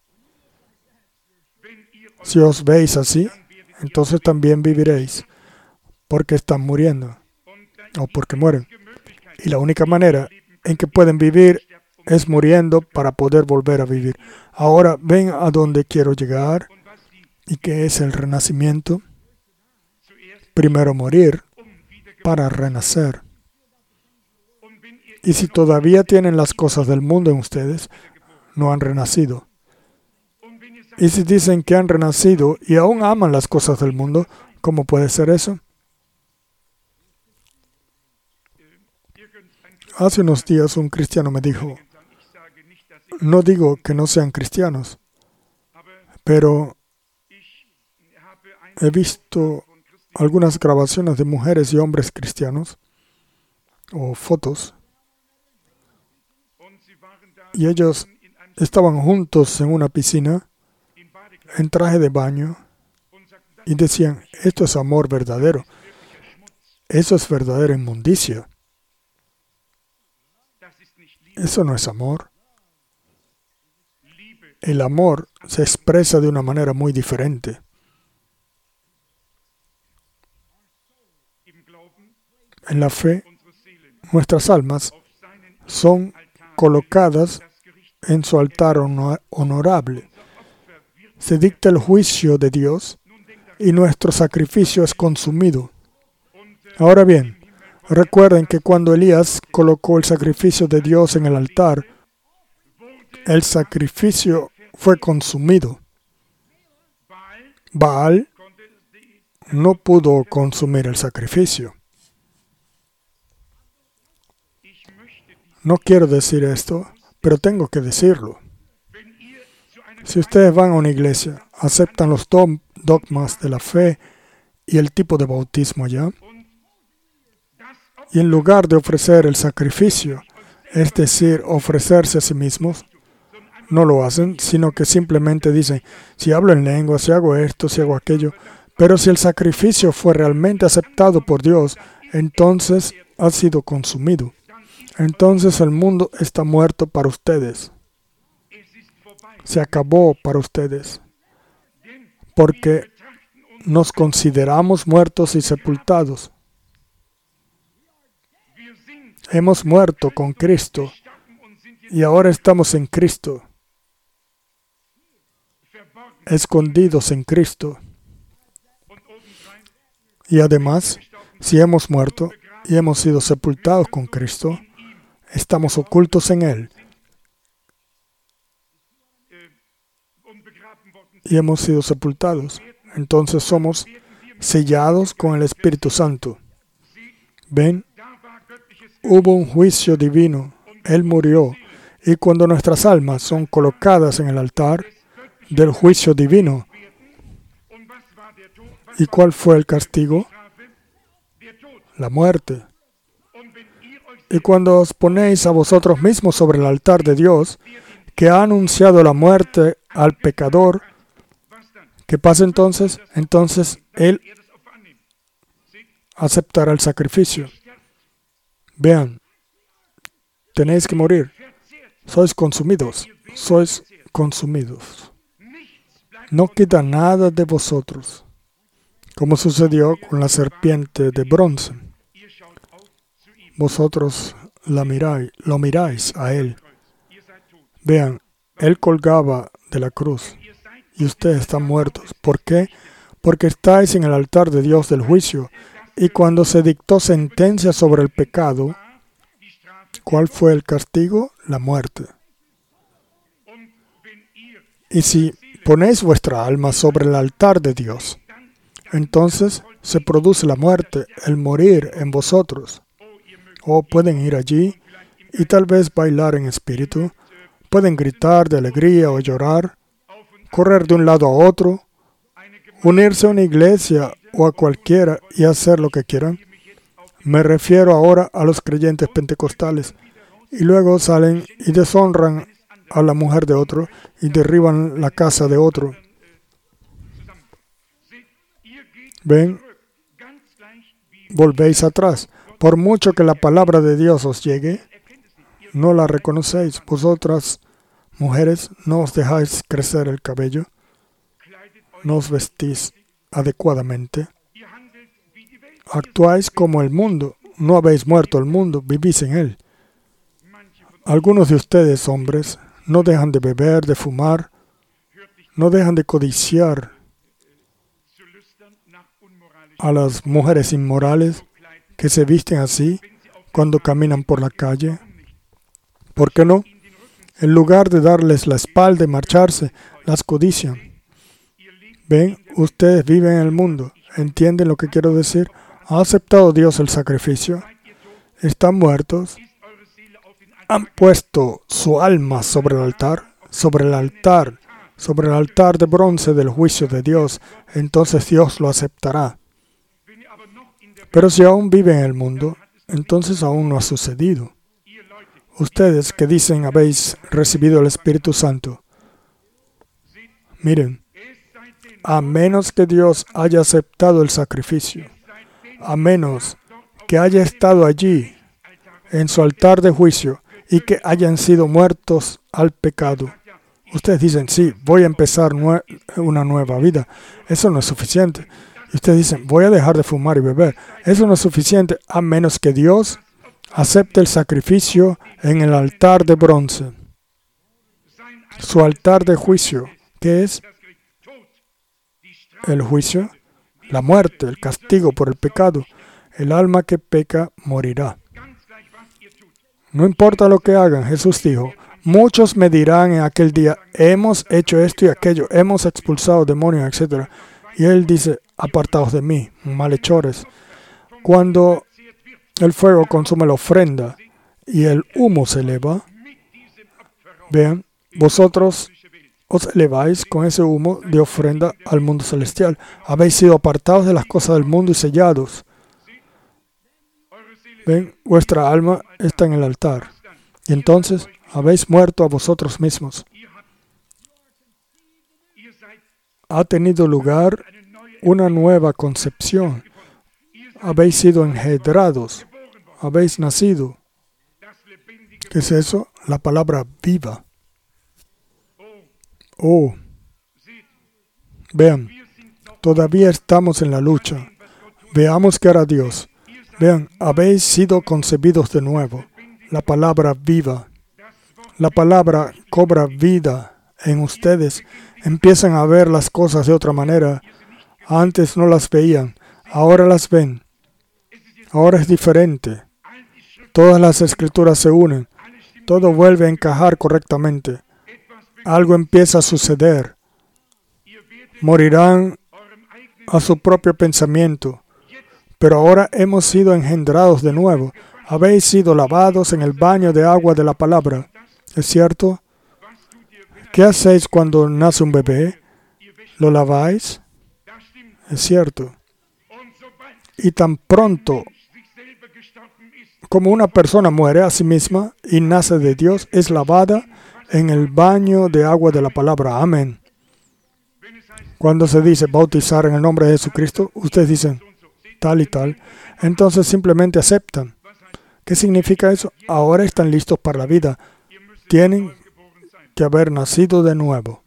Si os veis así, entonces también viviréis, porque están muriendo, o porque mueren. Y la única manera en que pueden vivir es muriendo para poder volver a vivir. Ahora ven a donde quiero llegar, y que es el renacimiento. Primero morir para renacer. Y si todavía tienen las cosas del mundo en ustedes, no han renacido. Y si dicen que han renacido y aún aman las cosas del mundo, ¿cómo puede ser eso? Hace unos días un cristiano me dijo, no digo que no sean cristianos, pero he visto algunas grabaciones de mujeres y hombres cristianos, o fotos, y ellos estaban juntos en una piscina, en traje de baño, y decían, esto es amor verdadero. Eso es verdadera inmundicia. Eso no es amor. El amor se expresa de una manera muy diferente. En la fe, nuestras almas son colocadas en su altar honorable. Se dicta el juicio de Dios y nuestro sacrificio es consumido. Ahora bien, recuerden que cuando Elías colocó el sacrificio de Dios en el altar, el sacrificio fue consumido. Baal no pudo consumir el sacrificio. No quiero decir esto, pero tengo que decirlo. Si ustedes van a una iglesia, aceptan los dogmas de la fe y el tipo de bautismo allá, y en lugar de ofrecer el sacrificio, es decir, ofrecerse a sí mismos, no lo hacen, sino que simplemente dicen, si hablo en lengua, si hago esto, si hago aquello, pero si el sacrificio fue realmente aceptado por Dios, entonces ha sido consumido. Entonces el mundo está muerto para ustedes. Se acabó para ustedes. Porque nos consideramos muertos y sepultados. Hemos muerto con Cristo y ahora estamos en Cristo. Escondidos en Cristo. Y además, si hemos muerto y hemos sido sepultados con Cristo, estamos ocultos en Él. Y hemos sido sepultados. Entonces somos sellados con el Espíritu Santo. ¿Ven? Hubo un juicio divino. Él murió. Y cuando nuestras almas son colocadas en el altar del juicio divino, ¿y cuál fue el castigo? La muerte. Y cuando os ponéis a vosotros mismos sobre el altar de Dios, que ha anunciado la muerte al pecador, ¿qué pasa entonces? Entonces Él aceptará el sacrificio. Vean, tenéis que morir. Sois consumidos. Sois consumidos. No queda nada de vosotros, como sucedió con la serpiente de bronce. Vosotros lo miráis a él. Vean, él colgaba de la cruz y ustedes están muertos. ¿Por qué? Porque estáis en el altar de Dios del juicio. Y cuando se dictó sentencia sobre el pecado, ¿cuál fue el castigo? La muerte. Y si ponéis vuestra alma sobre el altar de Dios, entonces se produce la muerte, el morir en vosotros. O pueden ir allí y tal vez bailar en espíritu, pueden gritar de alegría o llorar, correr de un lado a otro, unirse a una iglesia o a cualquiera y hacer lo que quieran. Me refiero ahora a los creyentes pentecostales. Y luego salen y deshonran a la mujer de otro y derriban la casa de otro. ¿Ven? Volvéis atrás. Por mucho que la palabra de Dios os llegue, no la reconocéis. Vosotras, mujeres, no os dejáis crecer el cabello, no os vestís adecuadamente. Actuáis como el mundo. No habéis muerto el mundo, vivís en él. Algunos de ustedes, hombres, no dejan de beber, de fumar, no dejan de codiciar a las mujeres inmorales que se visten así cuando caminan por la calle. ¿Por qué no? En lugar de darles la espalda y marcharse, las codician. ¿Ven? Ustedes viven en el mundo. ¿Entienden lo que quiero decir? ¿Ha aceptado Dios el sacrificio? ¿Están muertos? ¿Han puesto su alma sobre el altar? Sobre el altar de bronce del juicio de Dios. Entonces Dios lo aceptará. Pero si aún viven en el mundo, entonces aún no ha sucedido. Ustedes que dicen habéis recibido el Espíritu Santo, miren, a menos que Dios haya aceptado el sacrificio, a menos que haya estado allí en su altar de juicio y que hayan sido muertos al pecado. Ustedes dicen, sí, voy a empezar una nueva vida. Eso no es suficiente. Y ustedes dicen, voy a dejar de fumar y beber. Eso no es suficiente a menos que Dios acepte el sacrificio en el altar de bronce. Su altar de juicio, ¿qué es? El juicio, la muerte, el castigo por el pecado. El alma que peca morirá. No importa lo que hagan, Jesús dijo, muchos me dirán en aquel día, hemos hecho esto y aquello, hemos expulsado demonios, etc. Y Él dice, apartaos de mí, malhechores. Cuando el fuego consume la ofrenda y el humo se eleva, vean, vosotros os eleváis con ese humo de ofrenda al mundo celestial. Habéis sido apartados de las cosas del mundo y sellados. Ven, vuestra alma está en el altar. Y entonces habéis muerto a vosotros mismos. Ha tenido lugar una nueva concepción. Habéis sido engendrados. Habéis nacido. ¿Qué es eso? La palabra viva. Oh, vean, todavía estamos en la lucha. Veamos qué hará Dios. Vean, habéis sido concebidos de nuevo. La palabra viva. La palabra cobra vida en ustedes. Empiezan a ver las cosas de otra manera. Antes no las veían. Ahora las ven. Ahora es diferente. Todas las escrituras se unen. Todo vuelve a encajar correctamente. Algo empieza a suceder. Morirán a su propio pensamiento. Pero ahora hemos sido engendrados de nuevo. Habéis sido lavados en el baño de agua de la palabra. ¿Es cierto? ¿Qué hacéis cuando nace un bebé? ¿Lo laváis? Es cierto. Y tan pronto como una persona muere a sí misma y nace de Dios, es lavada en el baño de agua de la palabra. Amén. Cuando se dice bautizar en el nombre de Jesucristo, ustedes dicen tal y tal. Entonces simplemente aceptan. ¿Qué significa eso? Ahora están listos para la vida. tienen que haber nacido de nuevo.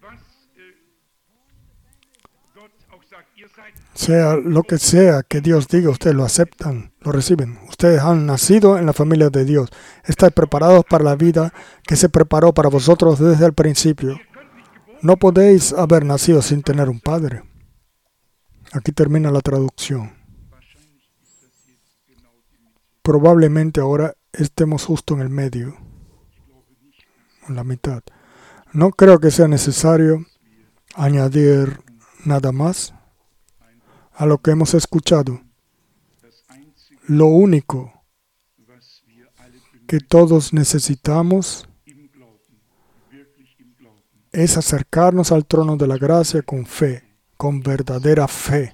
Sea lo que sea que Dios diga, ustedes lo aceptan, lo reciben. Ustedes han nacido en la familia de Dios. Están preparados para la vida que se preparó para vosotros desde el principio. No podéis haber nacido sin tener un padre. Aquí termina la traducción. Probablemente ahora estemos justo en el medio, en la mitad. No creo que sea necesario añadir nada más a lo que hemos escuchado. Lo único que todos necesitamos es acercarnos al trono de la gracia con fe, con verdadera fe.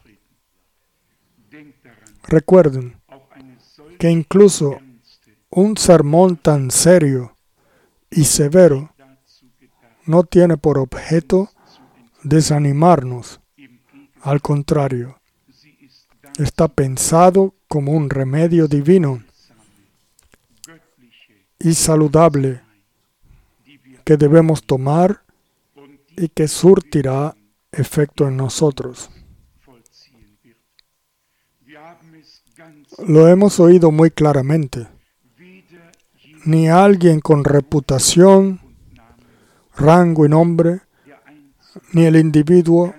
Recuerden que incluso un sermón tan serio y severo no tiene por objeto desanimarnos. Al contrario, está pensado como un remedio divino y saludable que debemos tomar y que surtirá efecto en nosotros. Lo hemos oído muy claramente. Ni alguien con reputación, rango y nombre, ni el individuo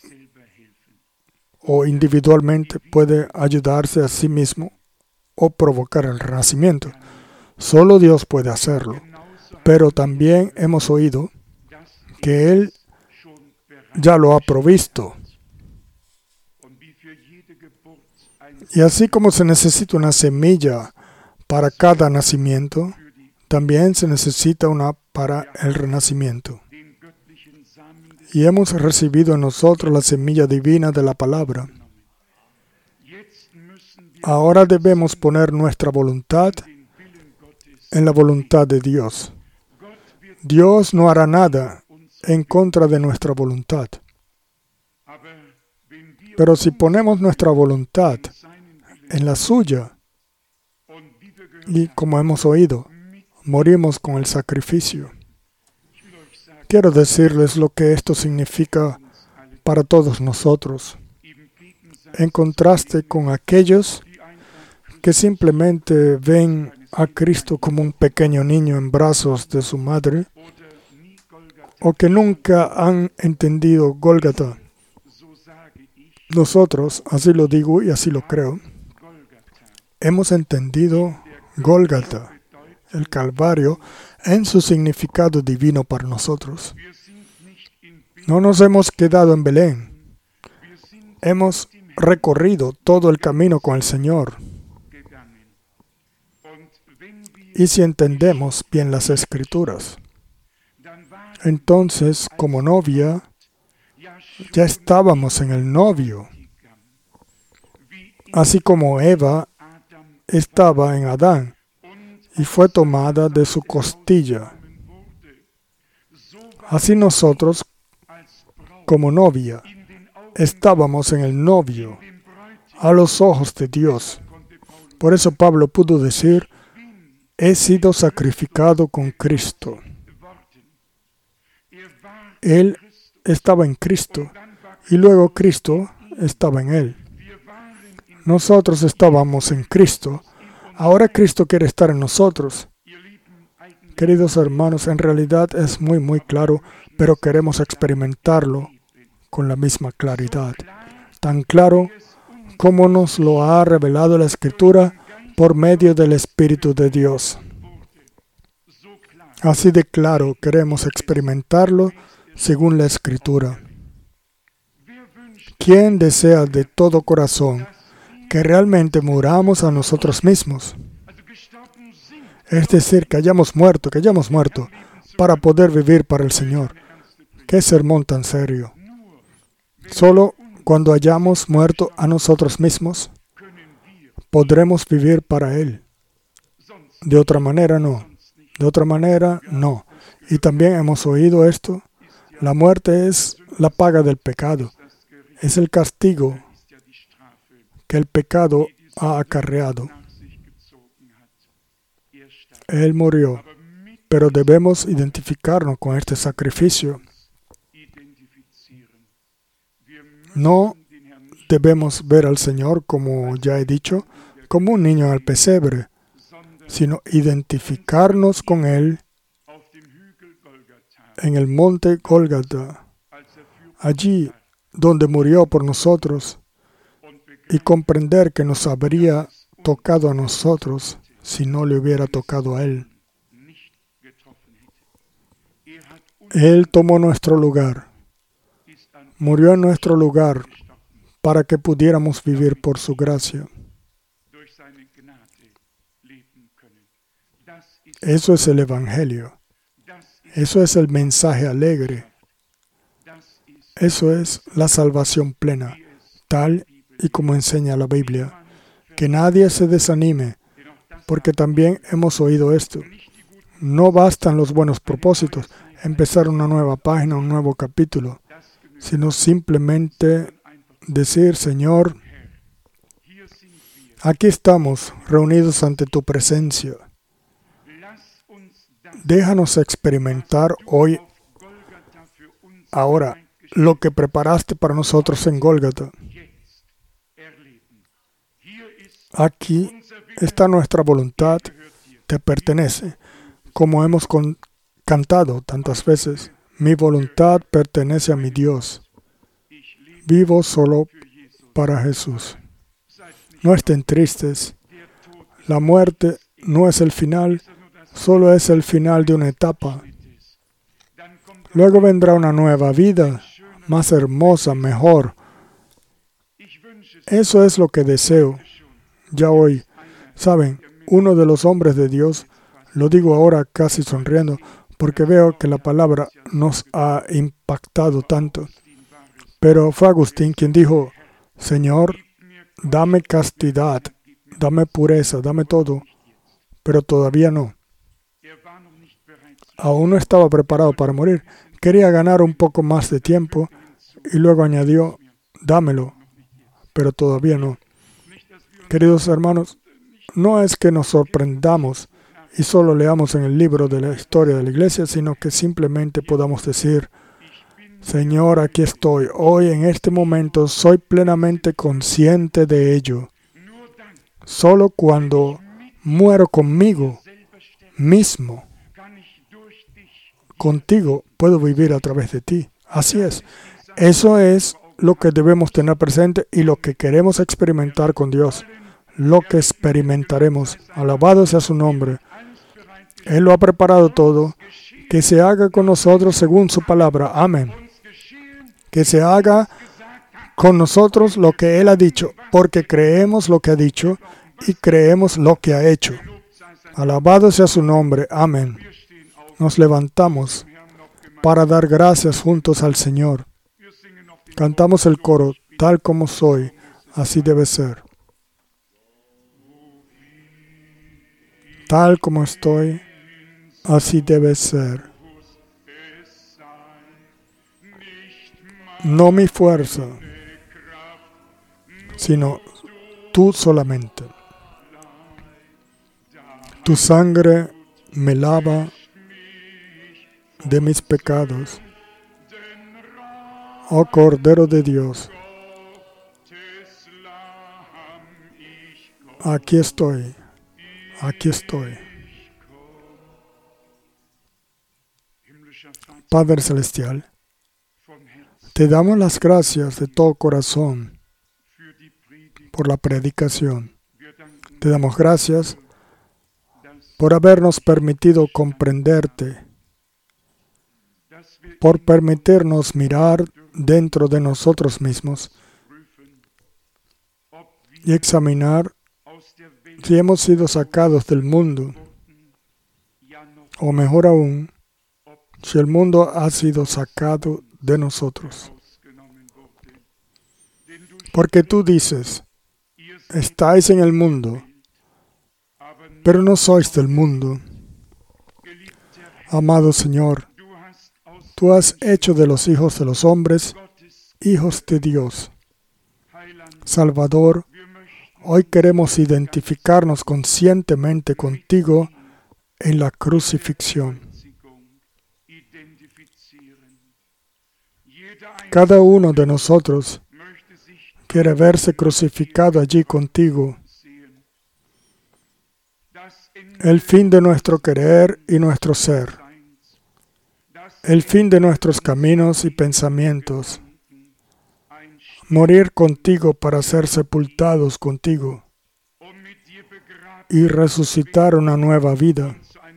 o individualmente puede ayudarse a sí mismo o provocar el renacimiento. Solo Dios puede hacerlo. Pero también hemos oído que Él ya lo ha provisto. Y así como se necesita una semilla para cada nacimiento, también se necesita una para el renacimiento. Y hemos recibido en nosotros la semilla divina de la palabra. Ahora debemos poner nuestra voluntad en la voluntad de Dios. Dios no hará nada en contra de nuestra voluntad. Pero si ponemos nuestra voluntad en la suya, y como hemos oído, morimos con el sacrificio. Quiero decirles lo que esto significa para todos nosotros, en contraste con aquellos que simplemente ven a Cristo como un pequeño niño en brazos de su madre, o que nunca han entendido Gólgata. Nosotros, así lo digo y así lo creo, hemos entendido Gólgata, el Calvario, en su significado divino para nosotros. No nos hemos quedado en Belén. Hemos recorrido todo el camino con el Señor. Y si entendemos bien las Escrituras, entonces, como novia, ya estábamos en el novio. Así como Eva estaba en Adán y fue tomada de su costilla. Así nosotros, como novia, estábamos en el novio, a los ojos de Dios. Por eso Pablo pudo decir, he sido sacrificado con Cristo. Él estaba en Cristo y luego Cristo estaba en él. Nosotros estábamos en Cristo. Ahora Cristo quiere estar en nosotros. Queridos hermanos, en realidad es muy claro, pero queremos experimentarlo con la misma claridad. Tan claro como nos lo ha revelado la Escritura por medio del Espíritu de Dios. Así de claro queremos experimentarlo según la Escritura. ¿Quién desea de todo corazón que realmente muramos a nosotros mismos? Es decir, que hayamos muerto para poder vivir para el Señor. ¡Qué sermón tan serio! Solo cuando hayamos muerto a nosotros mismos, podremos vivir para Él. De otra manera, no. De otra manera, no. Y también hemos oído esto. La muerte es la paga del pecado. Es el castigo que el pecado ha acarreado. Él murió, pero debemos identificarnos con este sacrificio. No debemos ver al Señor, como ya he dicho, como un niño al pesebre, sino identificarnos con Él en el monte Gólgota, allí donde murió por nosotros, y comprender que nos habría tocado a nosotros si no le hubiera tocado a Él. Él tomó nuestro lugar, murió en nuestro lugar para que pudiéramos vivir por su gracia. Eso es el Evangelio. Eso es el mensaje alegre. Eso es la salvación plena, tal y como enseña la Biblia. Que nadie se desanime, porque también hemos oído esto. No bastan los buenos propósitos, empezar una nueva página, un nuevo capítulo, sino simplemente decir, Señor, aquí estamos reunidos ante tu presencia. Déjanos experimentar hoy, ahora, lo que preparaste para nosotros en Gólgota. Aquí está nuestra voluntad, te pertenece, como hemos cantado tantas veces. Mi voluntad pertenece a mi Dios. Vivo solo para Jesús. No estén tristes. La muerte no es el final, solo es el final de una etapa. Luego vendrá una nueva vida, más hermosa, mejor. Eso es lo que deseo. Ya hoy, saben, uno de los hombres de Dios, lo digo ahora casi sonriendo, porque veo que la palabra nos ha impactado tanto. Pero fue Agustín quien dijo, Señor, dame castidad, dame pureza, dame todo, pero todavía no. Aún no estaba preparado para morir. Quería ganar un poco más de tiempo y luego añadió, dámelo, pero todavía no. Queridos hermanos, no es que nos sorprendamos y solo leamos en el libro de la historia de la iglesia, sino que simplemente podamos decir, Señor, aquí estoy. Hoy, en este momento, soy plenamente consciente de ello. Solo cuando muero conmigo mismo, contigo, puedo vivir a través de ti. Así es. Eso es lo que debemos tener presente y lo que queremos experimentar con Dios. Lo que experimentaremos. Alabado sea su nombre. Él lo ha preparado todo. Que se haga con nosotros según su palabra. Amén. Que se haga con nosotros lo que Él ha dicho, porque creemos lo que ha dicho y creemos lo que ha hecho. Alabado sea su nombre. Amén. Nos levantamos para dar gracias juntos al Señor. Cantamos el coro, tal como soy, así debe ser. Tal como estoy, así debe ser. No mi fuerza, sino tú solamente. Tu sangre me lava de mis pecados. Oh Cordero de Dios, aquí estoy, aquí estoy. Padre Celestial, te damos las gracias de todo corazón por la predicación. Te damos gracias por habernos permitido comprenderte, por permitirnos mirar dentro de nosotros mismos y examinar si hemos sido sacados del mundo, o mejor aún, si el mundo ha sido sacado de nosotros. Porque tú dices, estáis en el mundo, pero no sois del mundo. Amado Señor, tú has hecho de los hijos de los hombres hijos de Dios. Salvador, hoy queremos identificarnos conscientemente contigo en la crucifixión. Cada uno de nosotros quiere verse crucificado allí contigo. El fin de nuestro querer y nuestro ser. El fin de nuestros caminos y pensamientos. Morir contigo para ser sepultados contigo y resucitar una nueva vida.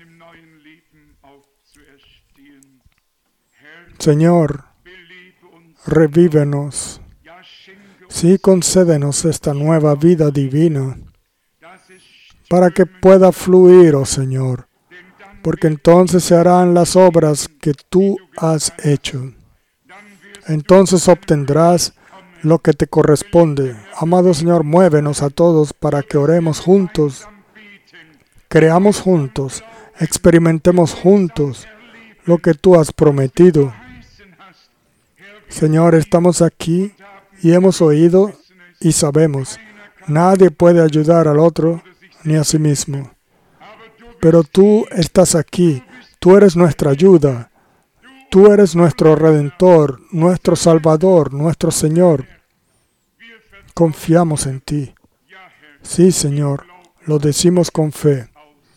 Señor, revívenos. Sí, concédenos esta nueva vida divina para que pueda fluir, oh Señor, porque entonces se harán las obras que tú has hecho. Entonces obtendrás lo que te corresponde. Amado Señor, muévenos a todos para que oremos juntos, creamos juntos, experimentemos juntos lo que tú has prometido. Señor, estamos aquí y hemos oído y sabemos, nadie puede ayudar al otro ni a sí mismo. Pero tú estás aquí, tú eres nuestra ayuda, tú eres nuestro Redentor, nuestro Salvador, nuestro Señor. Confiamos en ti. Sí, Señor, lo decimos con fe.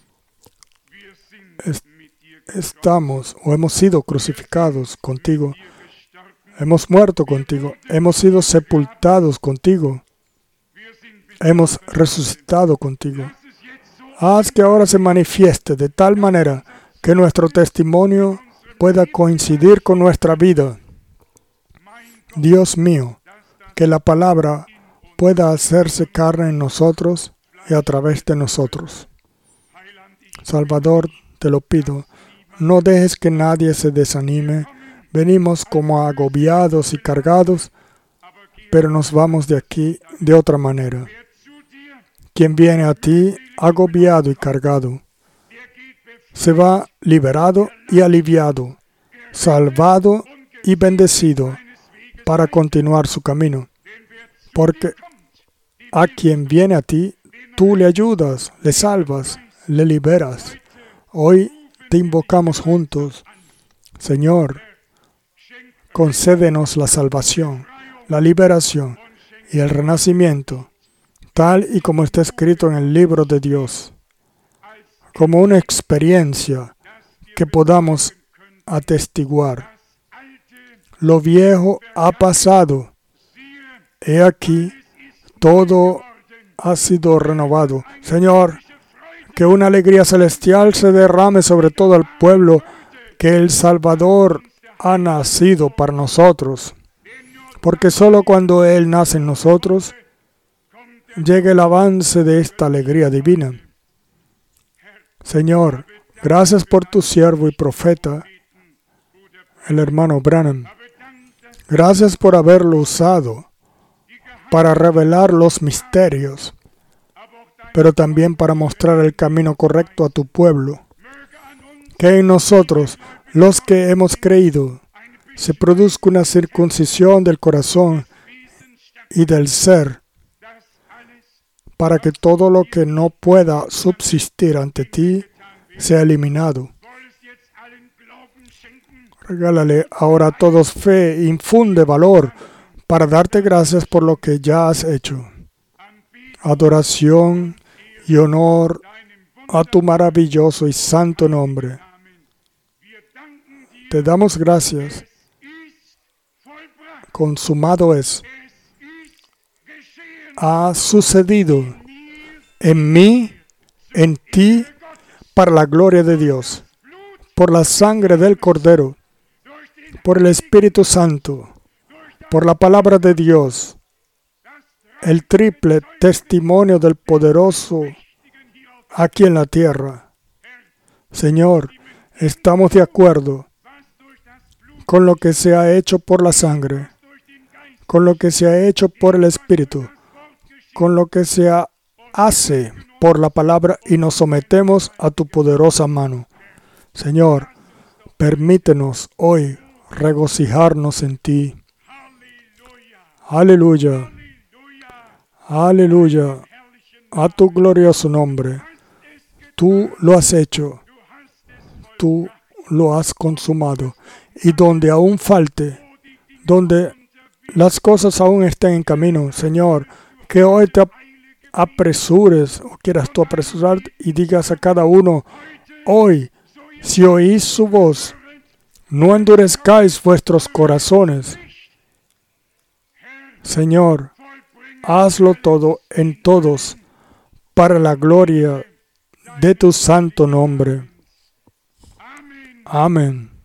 Estamos o hemos sido crucificados contigo. Hemos muerto contigo. Hemos sido sepultados contigo. Hemos resucitado contigo. Haz que ahora se manifieste de tal manera que nuestro testimonio pueda coincidir con nuestra vida. Dios mío, que la palabra pueda hacerse carne en nosotros y a través de nosotros. Salvador, te lo pido, no dejes que nadie se desanime. Venimos como agobiados y cargados, pero nos vamos de aquí de otra manera. Quien viene a ti agobiado y cargado, se va liberado y aliviado, salvado y bendecido para continuar su camino. Porque a quien viene a ti, tú le ayudas, le salvas, le liberas. Hoy te invocamos juntos. Señor, concédenos la salvación, la liberación y el renacimiento, tal y como está escrito en el libro de Dios, como una experiencia que podamos atestiguar. Lo viejo ha pasado. He aquí, todo ha sido renovado. Señor, que una alegría celestial se derrame sobre todo el pueblo, que el Salvador ha nacido para nosotros. Porque solo cuando Él nace en nosotros, llega el avance de esta alegría divina. Señor, gracias por tu siervo y profeta, el hermano Branham. Gracias por haberlo usado para revelar los misterios, pero también para mostrar el camino correcto a tu pueblo. Que en nosotros, los que hemos creído, se produzca una circuncisión del corazón y del ser, para que todo lo que no pueda subsistir ante ti sea eliminado. Regálale ahora a todos fe, infunde valor para darte gracias por lo que ya has hecho. Adoración y honor a tu maravilloso y santo nombre. Te damos gracias. Consumado es. Ha sucedido en mí, en ti, para la gloria de Dios, por la sangre del Cordero, por el Espíritu Santo, por la palabra de Dios, el triple testimonio del poderoso aquí en la tierra. Señor, estamos de acuerdo con lo que se ha hecho por la sangre, con lo que se ha hecho por el Espíritu, con lo que se hace por la palabra y nos sometemos a tu poderosa mano. Señor, permítenos hoy regocijarnos en ti. Aleluya. Aleluya. A tu glorioso nombre. Tú lo has hecho. tú lo has consumado. Y donde aún falte, donde las cosas aún estén en camino, Señor, que hoy te apresures o quieras tú apresurar y digas a cada uno, hoy, si oís su voz, no endurezcáis vuestros corazones. Señor, hazlo todo en todos para la gloria de tu santo nombre. Amén.